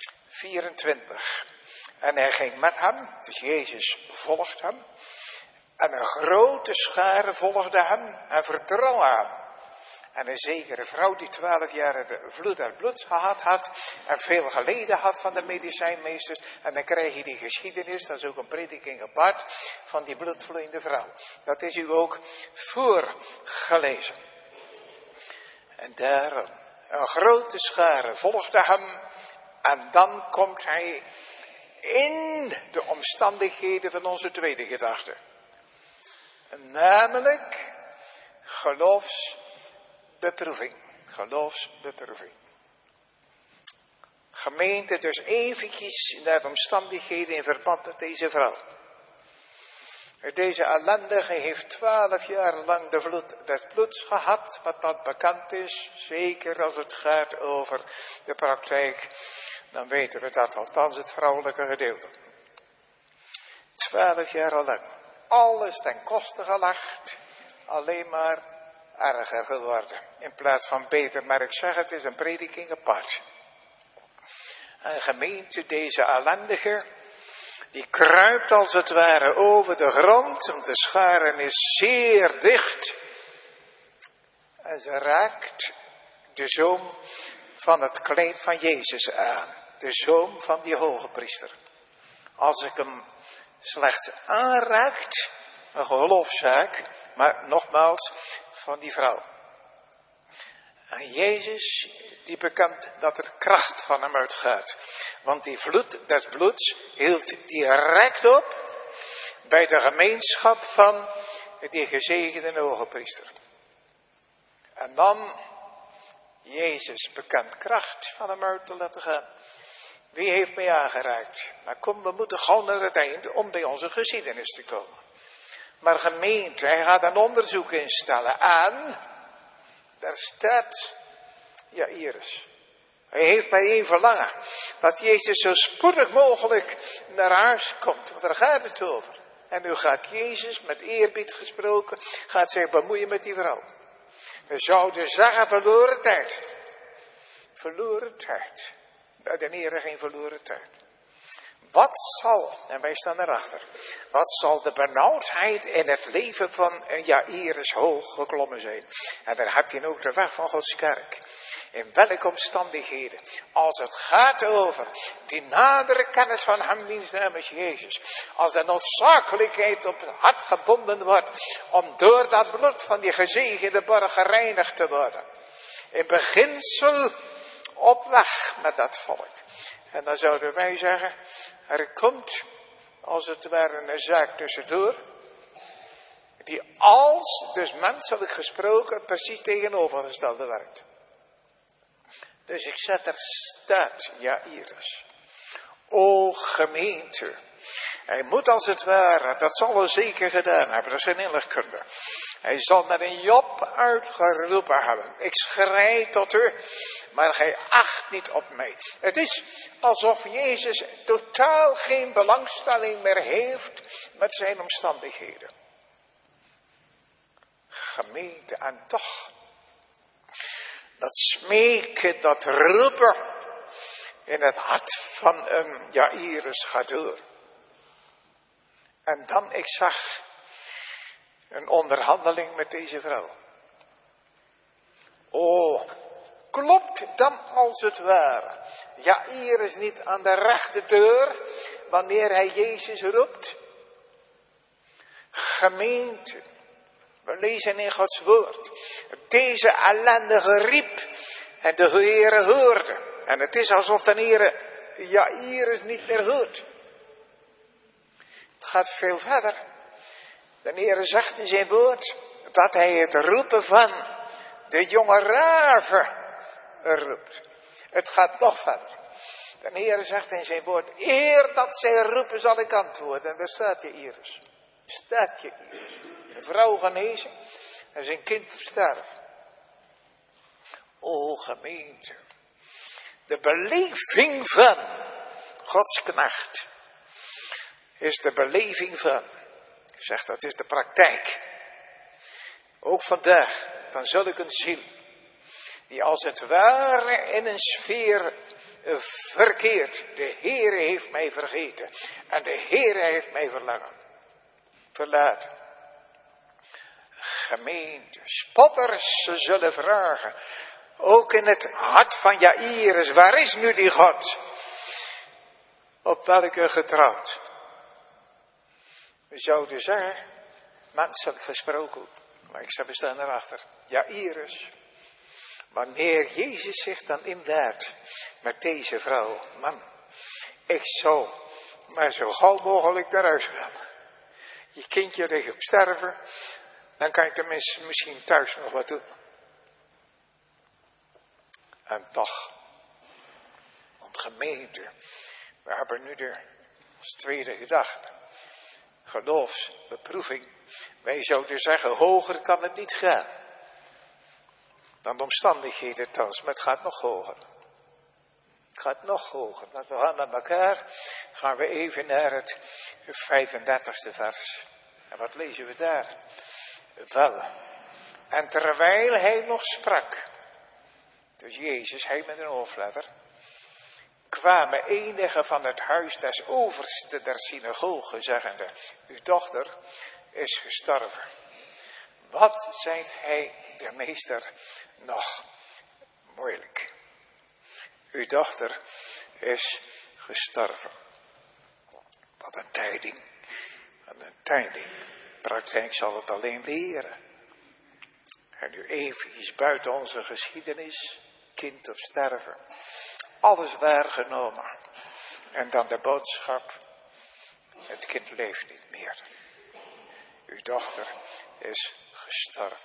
24. En hij ging met hem, dus Jezus volgt hem. En een grote schare volgde hem en vertrouwde hem. En een zekere vrouw die 12 jaar de vloed uit bloed gehad had. En veel geleden had van de medicijnmeesters. En dan krijg je die geschiedenis, dat is ook een prediking apart, van die bloedvloeiende vrouw. Dat is u ook voorgelezen. En daarom, een grote schare volgde hem. En dan komt hij in de omstandigheden van onze tweede gedachte. Namelijk, Geloofsbeproeving. Geloofsbeproeving. Gemeente, dus eventjes naar de omstandigheden in verband met deze vrouw. Deze ellendige heeft 12 jaar lang de vloed des bloeds gehad, wat bekend is. Zeker als het gaat over de praktijk, dan weten we dat, althans het vrouwelijke gedeelte. 12 jaar lang. Alles ten koste gelegd, alleen maar erger geworden. In plaats van beter, maar ik zeg het is een prediking apart. Een gemeente, deze ellendige, die kruipt als het ware over de grond, want de scharen is zeer dicht. En ze raakt de zoom van het kleed van Jezus aan. De zoom van die hoge priester. Als ik hem slechts aanraakt, een geloofszaak, maar nogmaals van die vrouw. En Jezus, die bekent dat er kracht van hem uitgaat. Want die vloed des bloeds hield direct op bij de gemeenschap van die gezegende hogepriester. En dan, Jezus bekent kracht van hem uit te laten gaan. Wie heeft mij aangeraakt? Maar kom, we moeten gauw naar het eind om bij onze geschiedenis te komen. Maar gemeente, hij gaat een onderzoek instellen aan, daar staat Jairus. Hij heeft bij één verlangen, dat Jezus zo spoedig mogelijk naar huis komt, want daar gaat het over. En nu gaat Jezus, met eerbied gesproken, gaat zich bemoeien met die vrouw. We zouden zeggen verloren tijd. Verloren tijd. Bij de Heere geen verloren tijd. Wat zal, en wij staan erachter, wat zal de benauwdheid in het leven van een Jairus hoog geklommen zijn. En daar heb je ook de weg van Gods kerk. In welke omstandigheden, als het gaat over die nadere kennis van hem, wiens naam is Jezus. Als de noodzakelijkheid op het hart gebonden wordt, om door dat bloed van die gezegende borg gereinigd te worden. In beginsel op weg met dat volk. En dan zouden wij zeggen, er komt als het ware een zaak tussendoor, die als, dus menselijk gesproken, precies tegenovergestelde werkt. Dus ik zet er staat Jairus. O gemeente, hij moet als het ware, dat zal hij zeker gedaan hebben, dat is zijn innerkunde. Hij zal met een Job uitgeroepen hebben. Ik schrei tot u, maar gij acht niet op mij. Het is alsof Jezus totaal geen belangstelling meer heeft met zijn omstandigheden. Gemeente, en toch, dat smeken, dat roepen in het hart van een Jairus gaat door. En dan, ik zag een onderhandeling met deze vrouw. Oh, klopt dan als het ware Jairus niet aan de rechte deur wanneer hij Jezus roept? Gemeente, we lezen in Gods woord. Deze ellendige riep en de Heere hoorde. En het is alsof de Heere Jairus niet meer hoort. Het gaat veel verder. De Heere zegt in zijn woord dat hij het roepen van de jonge raven roept. Het gaat nog verder. De Heere zegt in zijn woord, eer dat zij roepen zal ik antwoorden. En daar staat Jairus. Staat Jairus. Een vrouw genezen en zijn kind sterven. O gemeente, de beleving van Gods knecht is de beleving van, ik zeg dat is de praktijk, ook vandaag, van zulke ziel, die als het ware in een sfeer verkeert. De Heere heeft mij vergeten en de Heere heeft mij verlaten. Gemeente, spotters zullen vragen, ook in het hart van Jairus, waar is nu die God? Op welke getrouwd? We zouden zeggen, menselijk gesproken, maar ik zou staan erachter. Jairus, wanneer Jezus zich dan inlaat met deze vrouw, man, ik zou maar zo gauw mogelijk naar huis gaan. Je kindje ligt op sterven, Dan kan je tenminste misschien thuis nog wat doen. En toch, want gemeente, we hebben nu als tweede gedachte, geloofsbeproeving. Wij zouden zeggen, hoger kan het niet gaan dan de omstandigheden thans, maar het gaat nog hoger. Het gaat nog hoger. Dat we gaan met elkaar, gaan we even naar het 35e vers. En wat lezen we daar? Wel, en terwijl hij nog sprak, dus Jezus, hij met een hoofdletter, kwamen enigen van het huis des overste der synagoge, zeggende, uw dochter is gestorven. Wat zijt hij, de meester, nog moeilijk? Uw dochter is gestorven. Wat een tijding. Wat een tijding. Praktijk zal het alleen leren. En nu even buiten onze geschiedenis, kind of sterven. Alles waargenomen. En dan de boodschap, het kind leeft niet meer. Uw dochter is gestorven.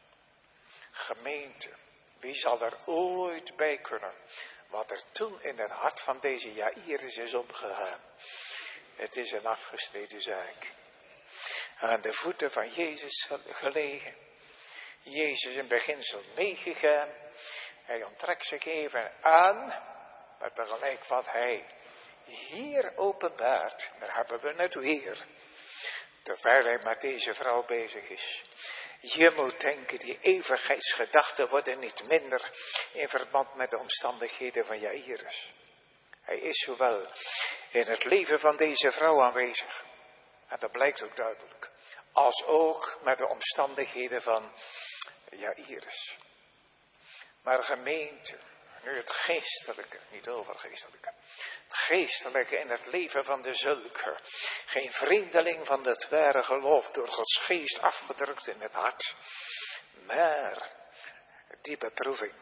Gemeente, wie zal er ooit bij kunnen wat er toen in het hart van deze Jairus is omgegaan? Het is een afgestreden zaak. Aan de voeten van Jezus gelegen. Jezus in beginsel meegegaan. Hij onttrekt zich even aan, maar tegelijk wat hij hier openbaart, daar hebben we het weer. Terwijl hij met deze vrouw bezig is. Je moet denken, die eeuwigheidsgedachten worden niet minder in verband met de omstandigheden van Jairus. Hij is zowel in het leven van deze vrouw aanwezig, en dat blijkt ook duidelijk, als ook met de omstandigheden van Jairus. Maar gemeente, nu het geestelijke, niet overgeestelijke, het geestelijke in het leven van de zulke, geen vreemdeling van het ware geloof door Gods geest afgedrukt in het hart, maar die beproeving.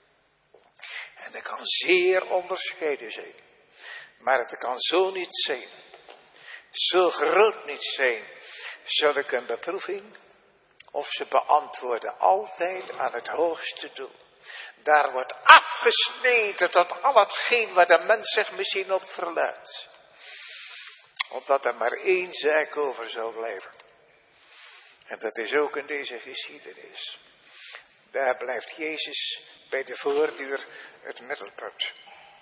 En dat kan zeer onderscheiden zijn, maar het kan zo niet zijn, zo groot niet zijn, zulke een beproeving, of ze beantwoorden altijd aan het hoogste doel. Daar wordt afgesneden tot al hetgeen waar de mens zich misschien op verlaat. Omdat er maar één zaak over zou blijven. En dat is ook in deze geschiedenis. Daar blijft Jezus bij de voordeur het middelpunt.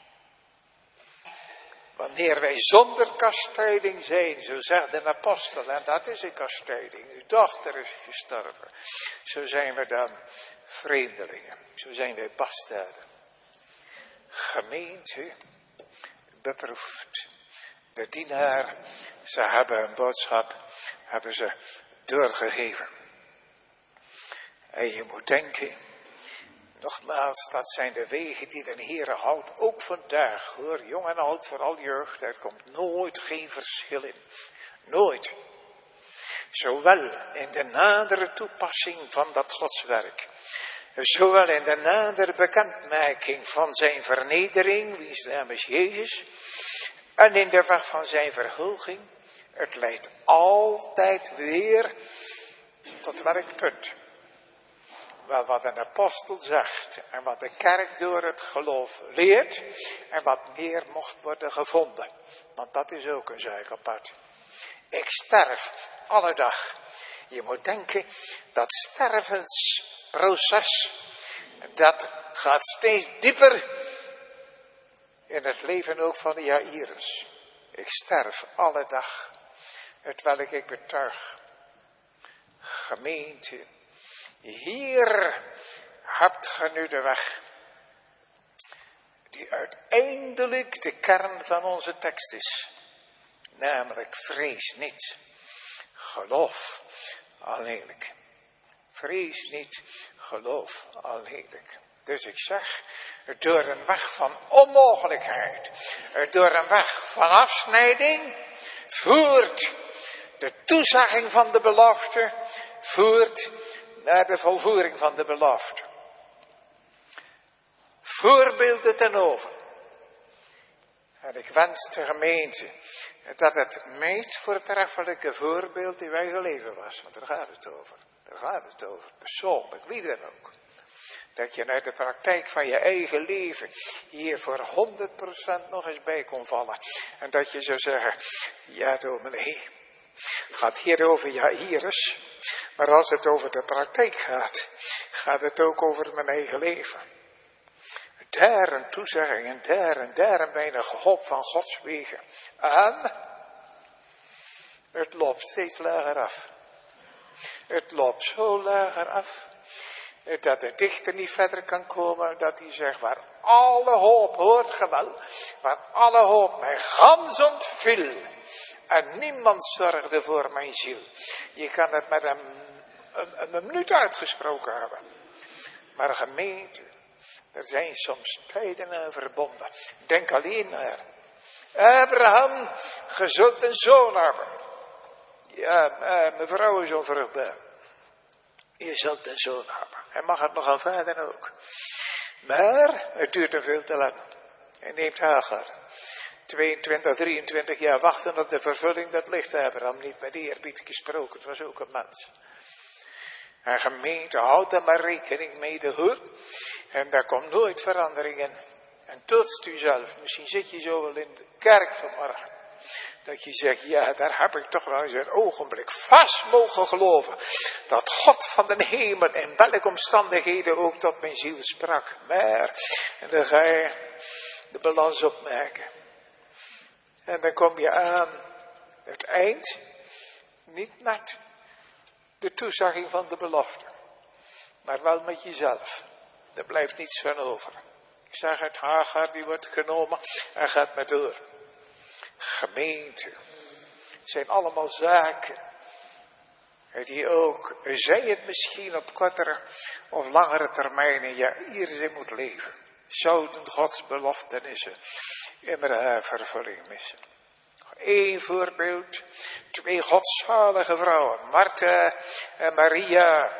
Wanneer wij zonder kastijding zijn, zo zegt de apostel, en dat is een kastijding, uw dochter is gestorven. Zo zijn we dan vreemdelingen, zo zijn wij bastaarden. Gemeente beproefd. De dienaar, ze hebben een boodschap, hebben ze doorgegeven. En je moet denken, nogmaals, dat zijn de wegen die de Heere houdt, ook vandaag, hoor, jong en oud, vooral jeugd, er komt nooit geen verschil in. Nooit. Zowel in de nadere toepassing van dat Godswerk, zowel in de nadere bekendmaking van zijn vernedering, wiens naam is Jezus, en in de weg van zijn verhoging, het leidt altijd weer tot welk punt? Wel wat een apostel zegt en wat de kerk door het geloof leert en wat meer mocht worden gevonden. Want dat is ook een zaak apart. Ik sterf alle dag. Je moet denken, dat stervensproces, dat gaat steeds dieper in het leven ook van de Jairus. Ik sterf alle dag, hetwelk ik betuig. Gemeente, hier hebt ge nu de weg, die uiteindelijk de kern van onze tekst is. Namelijk, vrees niet, geloof alleenlijk. Vrees niet, geloof alleenlijk. Dus ik zeg, door een weg van onmogelijkheid, door een weg van afsnijding, voert de toezegging van de belofte, voert naar de volvoering van de belofte. Voorbeelden ten over. En ik wens de gemeente dat het meest voortreffelijke voorbeeld in eigen leven was. Want daar gaat het over. Daar gaat het over, persoonlijk, wie dan ook. Dat je uit de praktijk van je eigen leven hier voor 100% nog eens bij kon vallen. En dat je zou zeggen, ja dominee, het gaat hier over Jairus. Maar als het over de praktijk gaat, gaat het ook over mijn eigen leven. Daar een toezegging en daar een weinig hoop van Gods wegen. En het loopt steeds lager af. Het loopt zo lager af, dat de dichter niet verder kan komen, dat hij zegt, waar alle hoop, hoort ge wel, waar alle hoop mij gans ontviel, en niemand zorgde voor mijn ziel. Je kan het met een minuut uitgesproken hebben. Maar gemeente, er zijn soms tijden aan verbonden. Denk alleen naar Abraham, ge zult een zoon hebben. Ja, mijn vrouw is zo vruchtbaar. Je zult een zoon hebben. Hij mag het nog aan vader ook. Maar het duurt hem veel te lang. Hij neemt Hagar. 22, 23 jaar wachten op de vervulling. Dat ligt Abraham niet met eerbied gesproken. Het was ook een mens. En gemeente, houd daar maar rekening mee, hoor. En daar komt nooit verandering in. En toetst u zelf. Misschien zit je zo wel in de kerk vanmorgen. Dat je zegt, ja, daar heb ik toch wel eens een ogenblik vast mogen geloven. Dat God van de hemel in welke omstandigheden ook tot mijn ziel sprak. Maar, en dan ga je de balans opmerken. En dan kom je aan het eind, niet met de toezegging van de belofte. Maar wel met jezelf. Er blijft niets van over. Ik zeg het, Hagar die wordt genomen en gaat maar door. Gemeente. Het zijn allemaal zaken. Die ook, zij het misschien op kortere of langere termijn in Jairus moet leven. Zouden Gods beloftenissen immer haar vervulling missen. Eén voorbeeld. 2 godzalige vrouwen. Martha en Maria.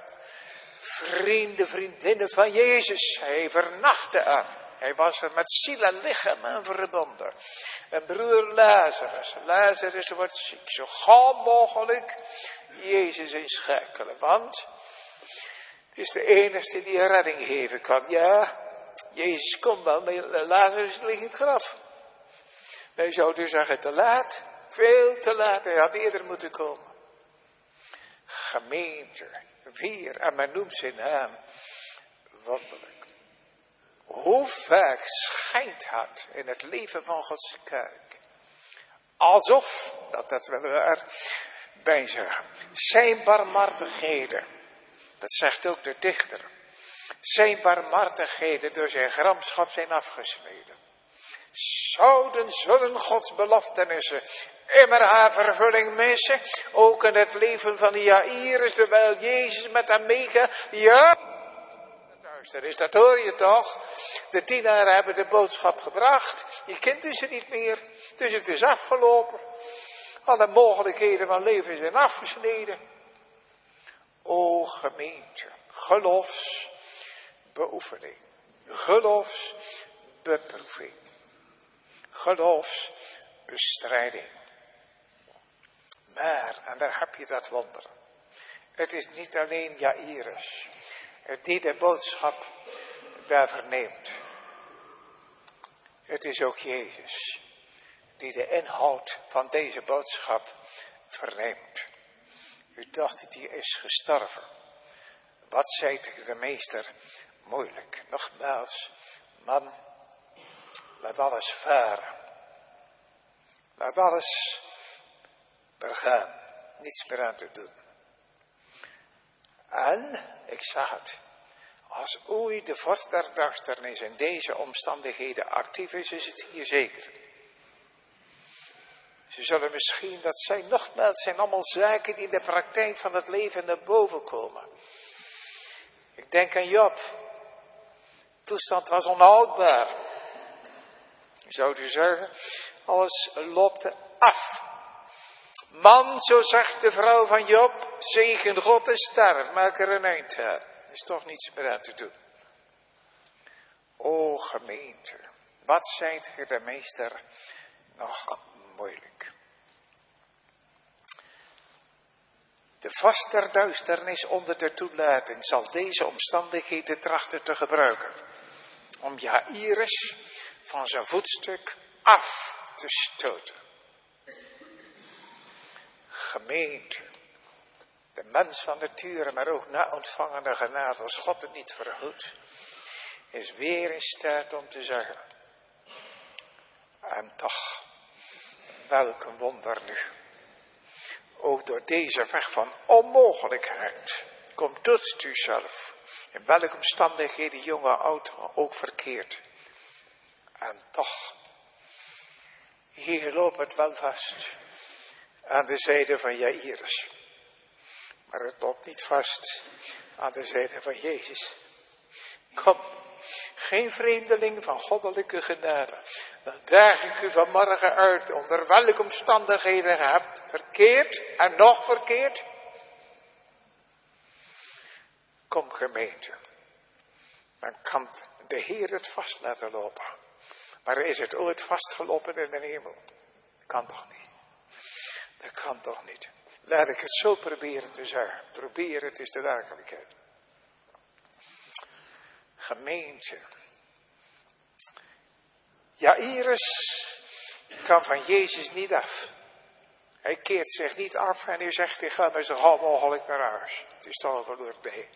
Vriendinnen van Jezus. Hij vernachtte aan. Hij was er met ziel en lichaam aan verbonden. En broer Lazarus. Lazarus wordt ziek. Zo gauw mogelijk Jezus inschakelen. Want het is de enige die redding geven kan. Ja, Jezus komt wel, maar Lazarus ligt in het graf. Wij zouden zeggen te laat. Veel te laat. Hij had eerder moeten komen. Gemeente. Weer. En men noemt zijn naam. Wonderlijk. Hoe vaak schijnt het in het leven van Gods kerk. Alsof, dat willen we erbij zeggen. Zijn barmhartigheden. Dat zegt ook de dichter. Zijn barmhartigheden door zijn gramschap zijn afgesneden. Zullen Gods beloftenissen immer haar vervulling missen. Ook in het leven van Jairus, terwijl Jezus met hem meegaat. Ja. Is dat hoor je toch? De dienaren hebben de boodschap gebracht. Je kent ze niet meer. Dus het is afgelopen. Alle mogelijkheden van leven zijn afgesneden. O gemeente, geloofsbeoefening. Geloofsbeproeving. Geloofsbestrijding. Maar, en daar heb je dat wonder. Het is niet alleen Jairus die de boodschap daar verneemt. Het is ook Jezus die de inhoud van deze boodschap verneemt. U dacht dat hij is gestorven. Wat zei tegen de meester? Moeilijk. Nogmaals, man, laat alles varen. Laat alles begaan. Niets meer aan te doen. En, ik zag het, als ooit de vorst der duisternis in deze omstandigheden actief is het hier zeker. Ze zullen misschien, dat zijn nogmaals, zijn allemaal zaken die in de praktijk van het leven naar boven komen. Ik denk aan Job. De toestand was onhoudbaar. Zou u zeggen, alles loopte af. Man, zo zegt de vrouw van Job, zegen God en sterf, maak er een eind aan. Er is toch niets meer aan te doen. O gemeente, wat zijt gij de meester nog moeilijk. De vast der duisternis onder de toelating zal deze omstandigheden trachten te gebruiken. Om Jaïrus van zijn voetstuk af te stoten. Gemeente. De mens van nature, maar ook na ontvangende genade, als God het niet vergoedt, is weer in staat om te zeggen. En toch, welk een wonder nu. Ook door deze weg van onmogelijkheid, komt tot u zelf. In welke omstandigheden, jonge oud, ook verkeerd. En toch, hier loopt het wel vast aan de zijde van Jaïrus. Maar het loopt niet vast aan de zijde van Jezus. Kom, geen vreemdeling van goddelijke genade. Dan daag ik u vanmorgen uit, onder welke omstandigheden je hebt, verkeerd en nog verkeerd. Kom gemeente, dan kan de Heer het vast laten lopen. Maar is het ooit vastgelopen in de hemel? Dat kan toch niet? Dat kan toch niet? Laat ik het zo proberen te zeggen. Probeer, het is de werkelijkheid. Gemeente. Jaïrus kan van Jezus niet af. Hij keert zich niet af en hij zegt, ik ga maar zo gauw mogelijk naar huis. Het is toch verloren. Nee.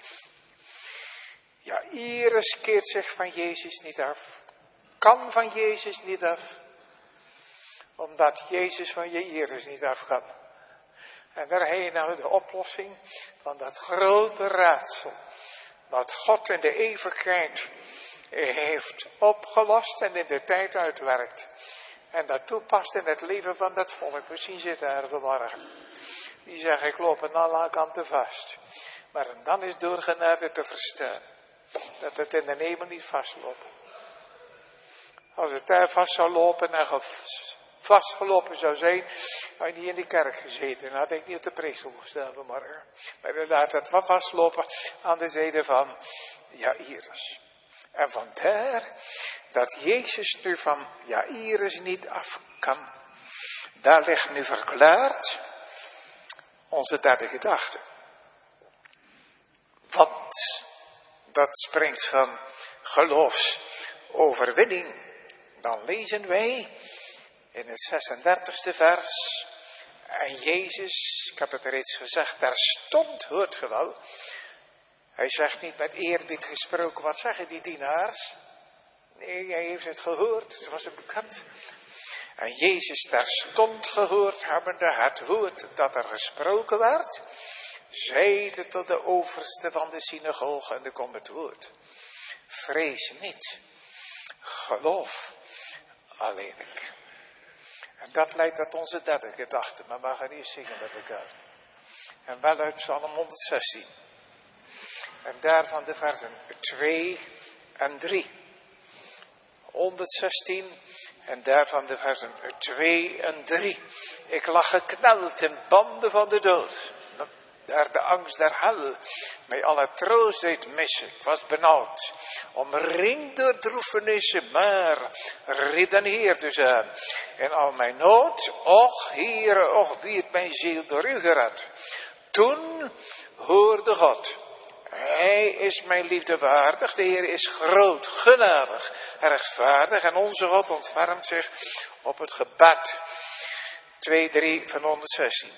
Jaïrus keert zich van Jezus niet af. Kan van Jezus niet af. Omdat Jezus van Jaïrus niet af kan. En daar heb je nou de oplossing van dat grote raadsel. Wat God in de eeuwigheid heeft opgelost en in de tijd uitwerkt. En dat toepast in het leven van dat volk. Misschien zit daar vanmorgen. Die zeggen, ik loop aan alle kanten vast. Maar dan is door genade te verstaan. Dat het in de hemel niet vastloopt. Als het daar vast zou lopen en vastgelopen zou zijn, had je niet in de kerk gezeten. Dan had ik niet op de preekstoel gestaan vanmorgen. Maar dan laat het wel vastlopen aan de zijde van Jaïrus. En vandaar dat Jezus nu van Jaïrus niet af kan. Daar ligt nu verklaard onze derde gedachte. Want dat springt van geloofsoverwinning. Dan lezen wij in het 36e vers. En Jezus, ik heb het reeds gezegd, daar stond, hoort ge wel. Hij zegt niet met eerbied gesproken, wat zeggen die dienaars? Nee, hij heeft het gehoord, het was hem bekend. En Jezus daar stond gehoord hebbende het woord dat er gesproken werd. Zeide tot de overste van de synagoge en er komt het woord. Vrees niet, geloof alleen ik. En dat leidt tot onze derde gedachte, maar we gaan eerst zingen met elkaar. En wel uit Psalm 116. En daarvan de versen 2 en 3. 116 en daarvan de versen 2 en 3. Ik lag gekneld in banden van de dood. Daar de angst der hel mij alle troost deed missen. Ik was benauwd, omringd door droefenissen, maar redeneer dus aan. In al mijn nood, och Heere, och wie het mijn ziel door u gered. Toen hoorde God, hij is mijn liefde waardig, de Heer is groot, genadig, rechtvaardig en onze God ontfermt zich op het gebed. 2, 3 van 116.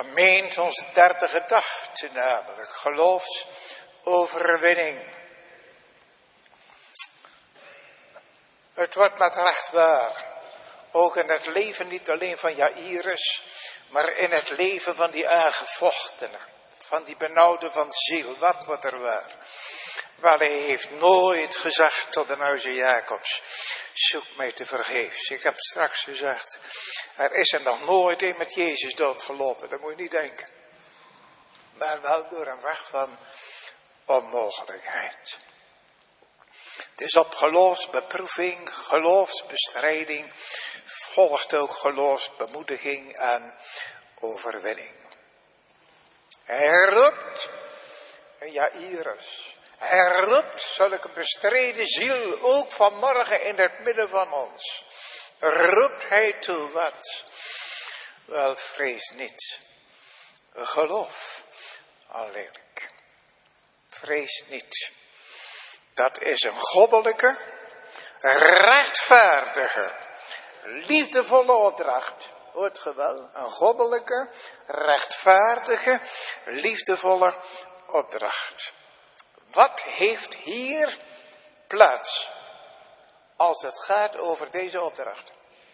gemeente onze derde gedachte, namelijk geloofsoverwinning. Het wordt met recht waar, ook in het leven niet alleen van Jairus, maar in het leven van die aangevochtene, van die benauwde van ziel. Wat wordt er waar? Wel, hij heeft nooit gezegd tot de huize Jacobs, zoek mij te vergeefs. Ik heb straks gezegd, er is er nog nooit een met Jezus doodgelopen, dat moet je niet denken. Maar wel door een weg van onmogelijkheid. Dus op geloofsbeproeving, geloofsbestrijding volgt ook geloofsbemoediging en overwinning. Hij roept Jairus. Hij roept zulke bestreden ziel ook vanmorgen in het midden van ons. Roept hij toe wat? Wel, vrees niet. Geloof alleenlijk. Vrees niet. Dat is een goddelijke, rechtvaardige, liefdevolle opdracht. Hoort ge wel? Een goddelijke, rechtvaardige, liefdevolle opdracht. Wat heeft hier plaats als het gaat over deze opdracht?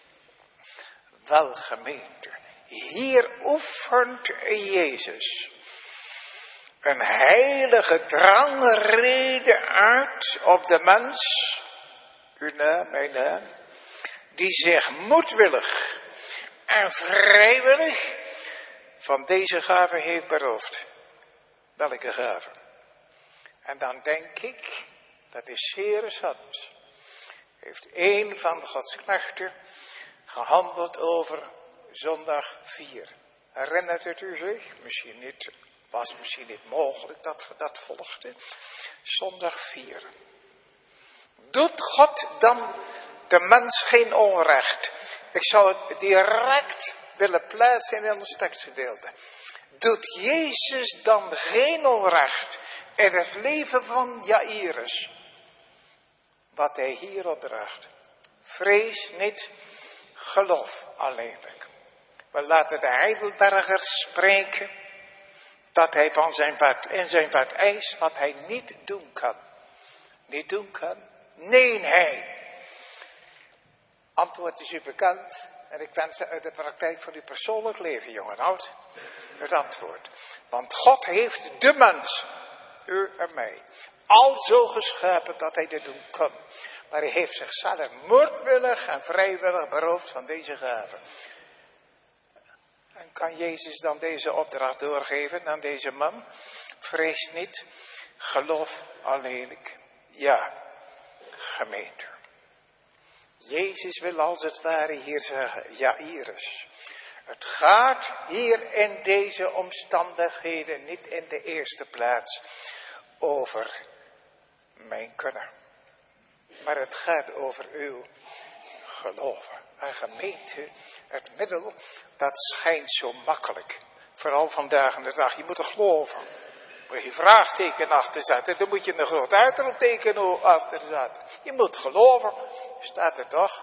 Wel, gemeente, hier oefent Jezus een heilige drangrede uit op de mens, uw naam, mijn naam, die zich moedwillig en vrijwillig van deze gave heeft beroofd. Welke gave? En dan denk ik, dat is zeer zat. Heeft een van Gods knechten gehandeld over zondag 4. Herinnert het u zich? Misschien niet, was misschien niet mogelijk dat ge dat volgde. Zondag 4. Doet God dan de mens geen onrecht? Ik zou het direct willen plaatsen in ons tekstgedeelte. Doet Jezus dan geen onrecht in het leven van Jairus? Wat hij hier opdraagt. Vrees niet, geloof alleenlijk. We laten de Heidelbergers spreken dat hij van in zijn vat eist wat hij niet doen kan. Niet doen kan? Nee, hij. Antwoord is u bekend. En ik wens uit de praktijk van uw persoonlijk leven, jong en oud, het antwoord. Want God heeft de mens, u en mij, al zo geschapen dat hij dit doen kan. Maar hij heeft zichzelf moedwillig en vrijwillig beroofd van deze gave. En kan Jezus dan deze opdracht doorgeven aan deze man? Vrees niet, geloof alleenlijk. Ja, gemeente. Jezus wil als het ware hier zeggen, Jairus, het gaat hier in deze omstandigheden niet in de eerste plaats over mijn kunnen. Maar het gaat over uw geloven. En gemeente, het middel, dat schijnt zo makkelijk. Vooral vandaag in de dag, je moet er geloven. Moet je vraagteken achter zetten, dan moet je een groot uitroepteken achter zetten. Je moet geloven, staat er toch.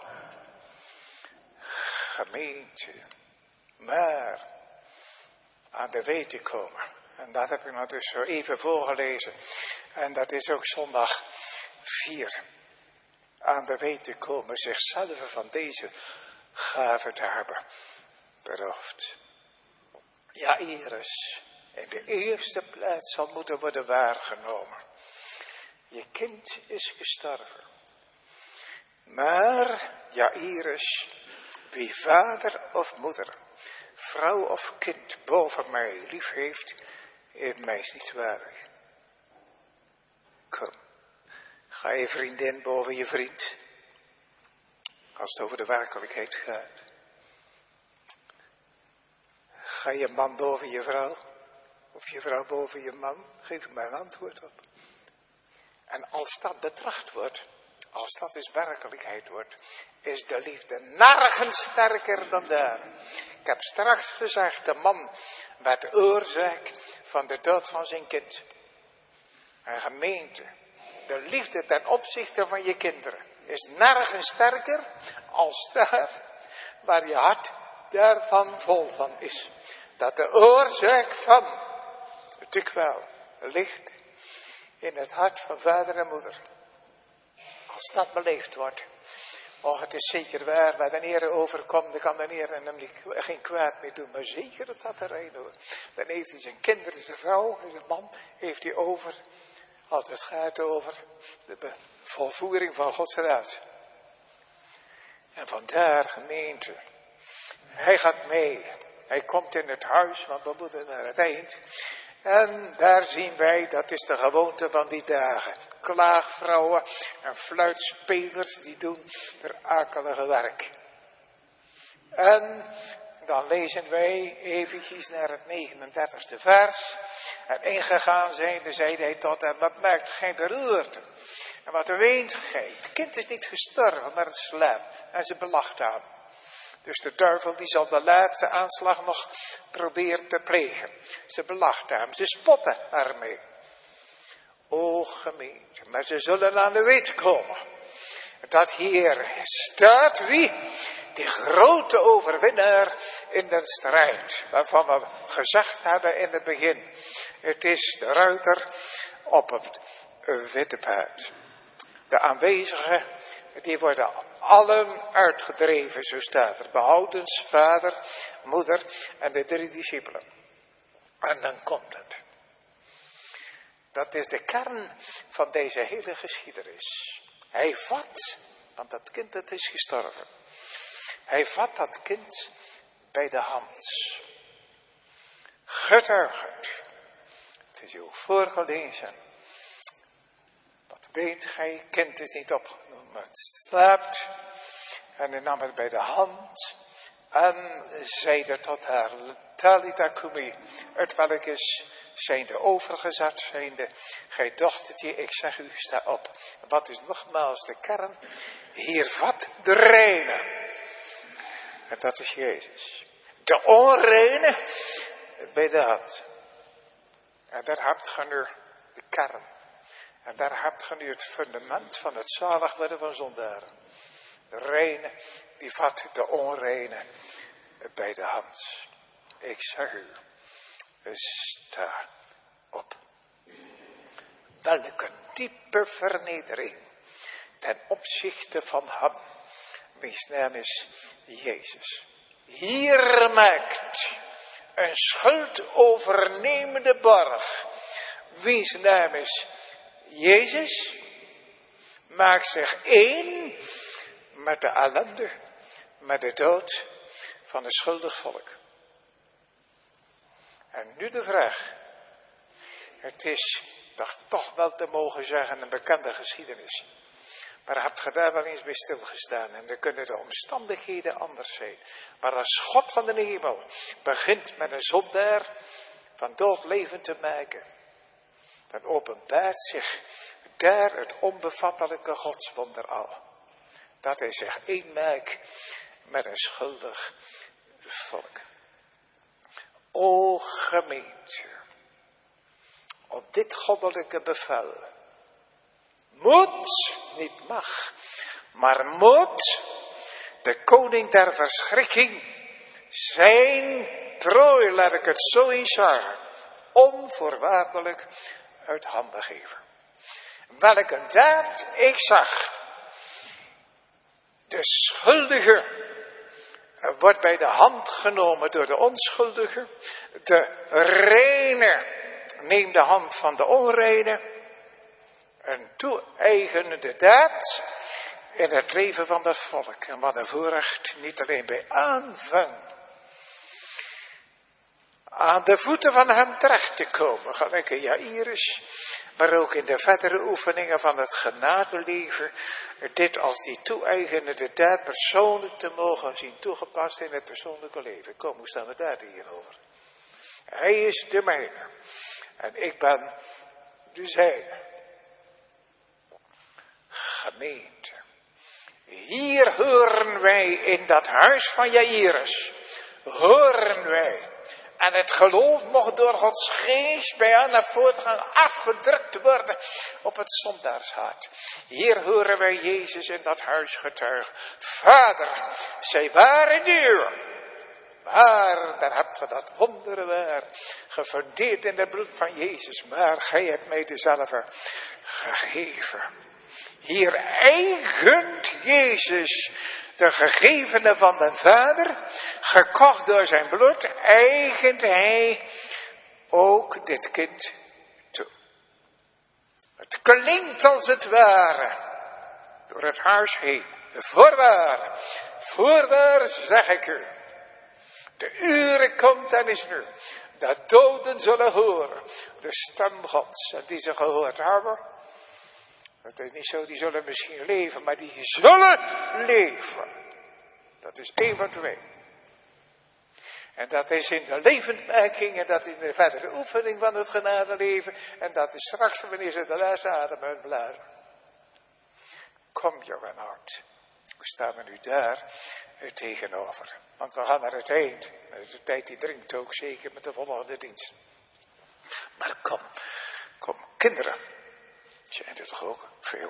Gemeente, maar aan de weten komen. En dat heb ik nou dus zo even voorgelezen. En dat is ook zondag 4. Aan de weten komen, zichzelf van deze gave te hebben beroofd. Jairus in de eerste plaats zal moeten worden waargenomen. Je kind is gestorven. Maar Jairus, wie vader of moeder, vrouw of kind boven mij lief heeft, heeft mij niet waardig. Kom, ga je vriendin boven je vriend, als het over de werkelijkheid gaat. Ga je man boven je vrouw, of je vrouw boven je man, geef ik maar een antwoord op. En als dat betracht wordt, als dat dus werkelijkheid wordt, is de liefde nergens sterker dan daar. Ik heb straks gezegd, de man werd de oorzaak van de dood van zijn kind. En gemeente, de liefde ten opzichte van je kinderen is nergens sterker als daar waar je hart daarvan vol van is. dat de oorzaak van het kwel ligt in het hart van vader en moeder. Als dat beleefd wordt, het is zeker waar, waar de Heer overkomt, dan kan de Heer hem geen kwaad meer doen, maar zeker dat dat erin hoort. Dan heeft hij zijn kinderen, zijn vrouw en zijn man, heeft hij over, als het gaat over de volvoering van Gods raad. En vandaar, gemeente, hij gaat mee. Hij komt in het huis, want we moeten naar het eind. En daar zien wij, dat is de gewoonte van die dagen. Klaagvrouwen en fluitspelers, die doen er akelige werk. En dan lezen wij eventjes naar het 39e vers. En ingegaan zijnde, zeide hij tot hem, wat maakt gij beroerte? En wat weent gij? Het kind is niet gestorven, maar het slaapt. En ze belacht aan. Dus de duivel die zal de laatste aanslag nog proberen te plegen. Ze belacht hem, ze spotten ermee. O gemeente, maar ze zullen aan de weet komen. Dat hier staat wie? Die grote overwinnaar in de strijd. Waarvan we gezegd hebben in het begin. Het is de ruiter op het witte paard. De aanwezigen, die worden allen uitgedreven, zo staat er. Behoudens vader, moeder en de 3 discipelen. En dan komt het. Dat is de kern van deze hele geschiedenis. Hij vat, want dat kind dat is gestorven. Hij vat dat kind bij de hand. Getuigend. Het is u voorgelezen. Wat weet gij, kind is niet opgenomen, maar het slaapt. En hij nam het bij de hand. En zeide tot haar, Talita Kumi, het welk is, zijnde overgezet, zijnde, gij dochtertje, ik zeg u, sta op. Wat is nogmaals de kern? Hier vat de reine. En dat is Jezus. De onreine bij de hand. En daar hebt ge nu de kern. En daar hebt ge nu het fundament van het zalig worden van zondaren. De reine, die vat de onreine bij de hand. Ik zeg u, sta op. Welk een diepe vernedering ten opzichte van hem, wiens naam is Jezus. Hier maakt een schuldovernemende borg, wiens naam is Jezus, maakt zich één met de ellende, met de dood van een schuldig volk. En nu de vraag. Het is toch wel te mogen zeggen een bekende geschiedenis. Maar hebt ge daar wel eens bij stilgestaan? En dan kunnen de omstandigheden anders zijn. Maar als God van de hemel begint met een zondaar van dood levend te maken, dan openbaart zich daar het onbevattelijke godswonder al. Dat hij zich één maakt met een schuldig volk. O gemeente, op dit goddelijke bevel moet, niet mag, maar moet de koning der verschrikking zijn prooi, laat ik het zo eens zeggen, onvoorwaardelijk uit handen geven. Welk een daad ik zag. De schuldige wordt bij de hand genomen door de onschuldige. De reine neemt de hand van de onreine. Een toe-eigenende daad in het leven van dat volk. En wat een voorrecht, niet alleen bij aanvang aan de voeten van hem terecht te komen, gelijk een Jairus, maar ook in de verdere oefeningen van het genadeleven, dit als die toe-eigenende daad persoonlijk te mogen zien toegepast in het persoonlijke leven. Kom, hoe staan we daar hierover? Hij is de mijne en ik ben de zijne. Gemeente, hier horen wij in dat huis van Jairus, horen wij. En het geloof mocht door Gods geest bij hen naar voortgang afgedrukt worden op het zondaarshart. Hier horen wij Jezus in dat huis getuigen. Vader, zij waren duur, Maar, daar hebt ge dat wonderen waar, gefundeerd in het bloed van Jezus, maar gij hebt mij dezelfde gegeven. Hier eigent Jezus, de gegevene van de Vader, gekocht door zijn bloed, eigent hij ook dit kind toe. Het klinkt als het ware door het huis heen. Voorwaar zeg ik u. De uren komt en is nu, dat doden zullen horen de stem Gods. En die ze gehoord hebben, het is niet zo, die zullen misschien leven, maar die zullen leven. Dat is één van twee. En dat is in de levendmaking en dat is in de verdere oefening van het genadeleven. En dat is straks wanneer ze de laatste adem uitblazen. Kom jongen hart. Hoe staan we nu daar tegenover? Want we gaan naar het eind. De tijd die dringt ook zeker met de volgende dienst. Maar kom kinderen. Zijn er toch ook veel.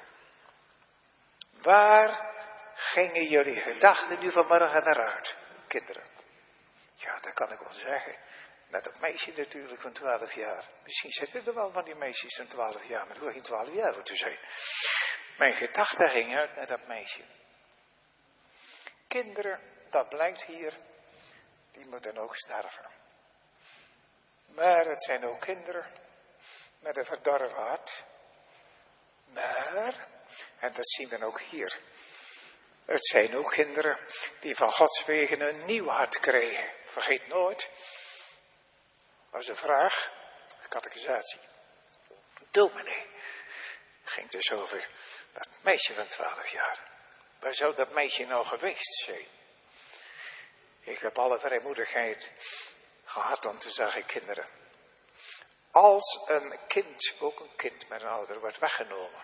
Waar gingen jullie gedachten nu vanmorgen naar uit? Kinderen. Ja, dat kan ik wel zeggen. Met dat meisje natuurlijk van 12 jaar. Misschien zitten er wel van die meisjes van 12 jaar, maar er hoeft geen 12 jaar voor te zijn. Mijn gedachten gingen uit naar dat meisje. Kinderen, dat blijkt hier, die moeten ook sterven. Maar het zijn ook kinderen met een verdorven hart. Maar, en dat zien we ook hier, het zijn ook kinderen die van Gods wegen een nieuw hart krijgen. Vergeet nooit, was een vraag, catechisatie. Dominee, ging dus over dat meisje van 12 jaar. Waar zou dat meisje nou geweest zijn? Ik heb alle vrijmoedigheid gehad om te zeggen, kinderen. Als een kind, ook een kind met een ouder, wordt weggenomen.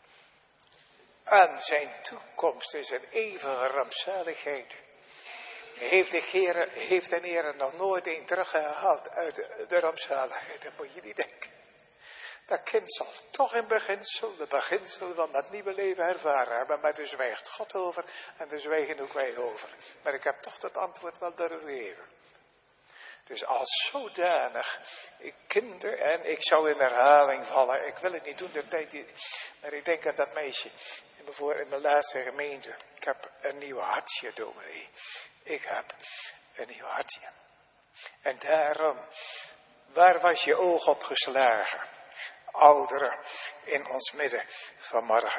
En zijn toekomst is een eeuwige rampzaligheid. Heeft de Heer nog nooit een teruggehaald uit de rampzaligheid? Dat moet je niet denken. Dat kind zal toch in beginsel, de beginsel van dat nieuwe leven ervaren hebben. Maar daar zwijgt God over en daar zwijgen ook wij over. Maar ik heb toch dat antwoord wel durven geven. Dus als zodanig, kinderen, en ik zou in herhaling vallen. Ik wil het niet doen, maar ik denk aan dat meisje in mijn laatste gemeente. Ik heb een nieuw hartje, dominee. Ik heb een nieuw hartje. En daarom, waar was je oog op geslagen? Ouderen in ons midden vanmorgen.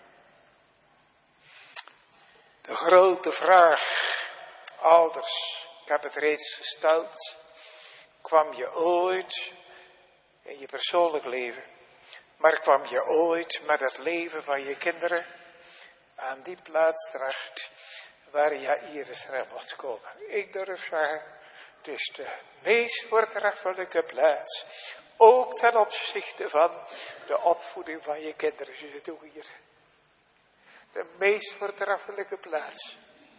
De grote vraag, ouders, ik heb het reeds gesteld. Kwam je ooit in je persoonlijk leven, maar kwam je ooit met het leven van je kinderen aan die plaats terecht waar Jairus er mocht komen? Ik durf zeggen, het is de meest voortreffelijke plaats. Ook ten opzichte van de opvoeding van je kinderen. Ze zitten ook hier. De meest voortreffelijke plaats.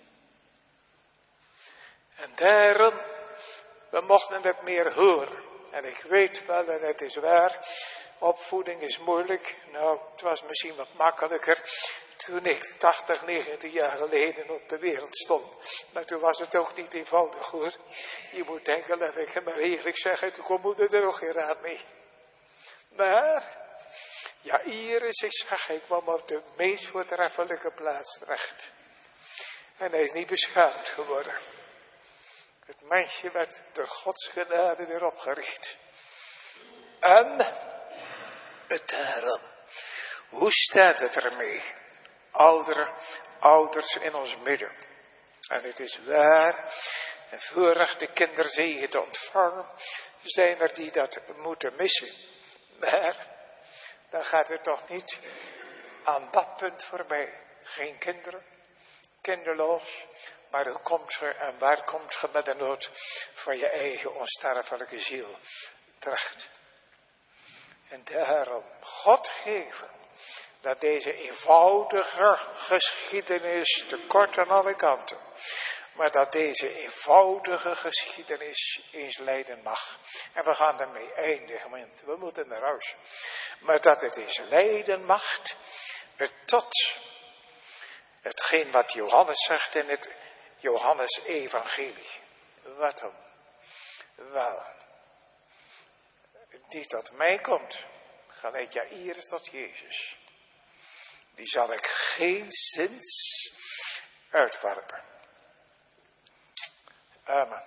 En daarom, we mochten het meer horen. En ik weet wel, en het is waar, opvoeding is moeilijk. Nou, het was misschien wat makkelijker toen ik 80, 90 jaar geleden op de wereld stond. Maar toen was het ook niet eenvoudig hoor. Je moet denken, laat ik het maar eerlijk zeggen, toen kon moeder er ook geen raad mee. Maar, Jairus, ik zeg, hij kwam op de meest voortreffelijke plaats terecht. En hij is niet beschaamd geworden. Het meisje werd door Gods genade weer opgericht. En, daarom, hoe staat het ermee? Ouders in ons midden. En het is waar, en voordat de kinderzegen te ontvangen, zijn er die dat moeten missen. Maar, dan gaat het toch niet aan dat punt voorbij. Geen kinderen, kinderloos, maar hoe komt je en waar komt je met de nood van je eigen onsterfelijke ziel terecht? En daarom, God geven dat deze eenvoudige geschiedenis te kort aan alle kanten, maar dat deze eenvoudige geschiedenis eens leiden mag. En we gaan ermee eindigen, want we moeten naar huis. Maar dat het eens leiden mag tot hetgeen wat Johannes zegt in het Johannes-evangelie. Wat dan? Wel, die tot mij komt, gelijk Jairus tot Jezus, die zal ik geen zins uitwerpen. Amen.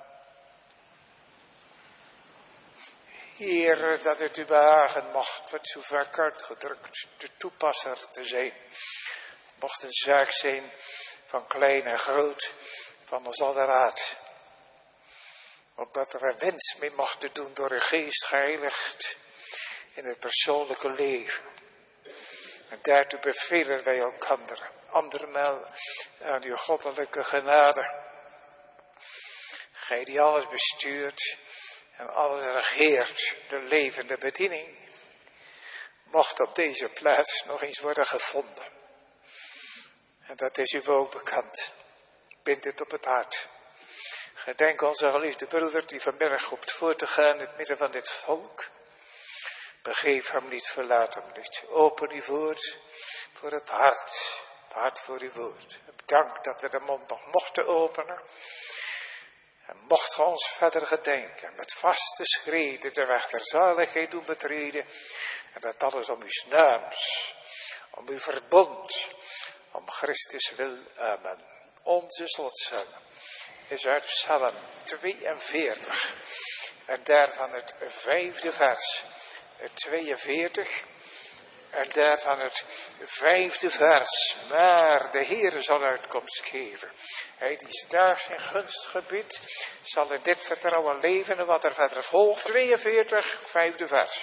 Heer, dat het u behagen mocht, wat zo vaak uitgedrukt, de toepasser te zijn. Mocht een zaak zijn van klein en groot, van ons aller raad. Opdat we wens mee mochten doen door uw geest geheiligd in het persoonlijke leven. En daartoe bevelen wij elkander, andermaal aan uw goddelijke genade. Gij die alles bestuurt en alles regeert, de levende bediening, mocht op deze plaats nog eens worden gevonden. En dat is u ook bekend. Bind het op het hart. Gedenk onze geliefde broeder die vanmiddag hoopt voor te gaan in het midden van dit volk. Begeef hem niet, verlaat hem niet. Open uw woord voor het hart voor uw woord. Bedankt dat we de mond nog mochten openen. En mocht ge ons verder gedenken, met vaste schreden de weg der zaligheid doen betreden. En dat alles om uw naams, om uw verbond, om Christus wil. Amen. Onze slotpsalm is uit Psalm 42. En daarvan het 5e vers. Het 42. En daarvan het 5e vers. Maar de Heere zal uitkomst geven. Hij die staat in gunstgebied zal in dit vertrouwen leven. En wat er verder volgt. 42, 5e vers.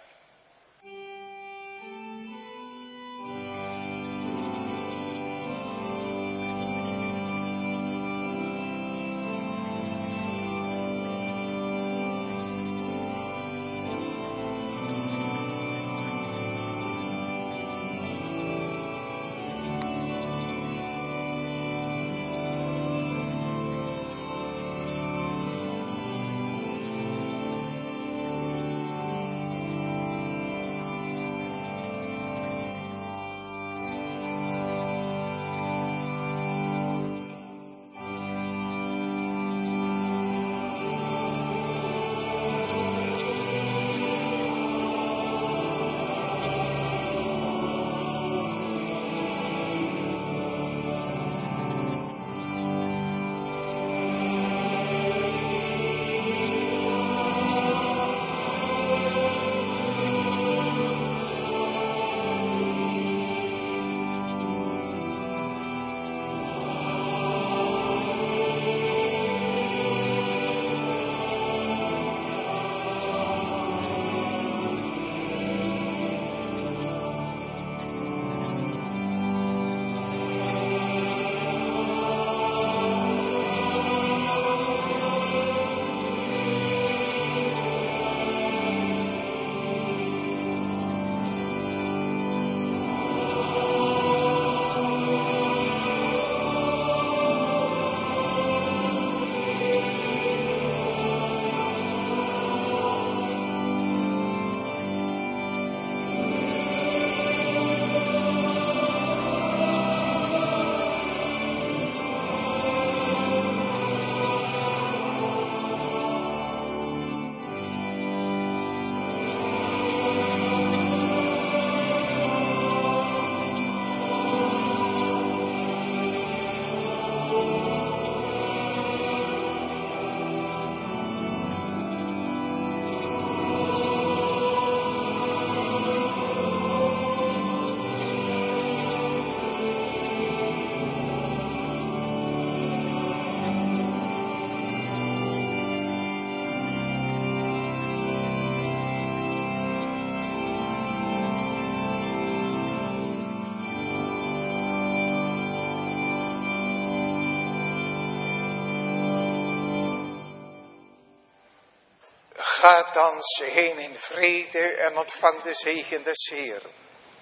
Ga thans heen in vrede en ontvang de zegen des Heeren.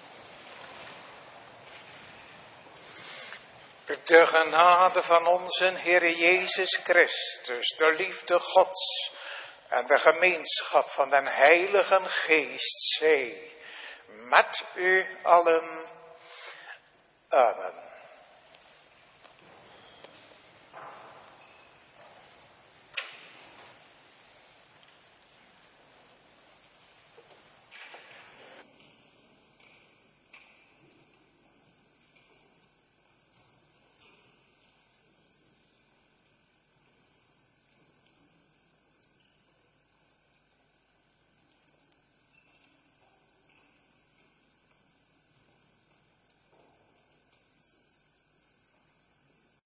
De genade van onze Heere Jezus Christus, de liefde Gods en de gemeenschap van den Heiligen Geest zij met u allen. Amen.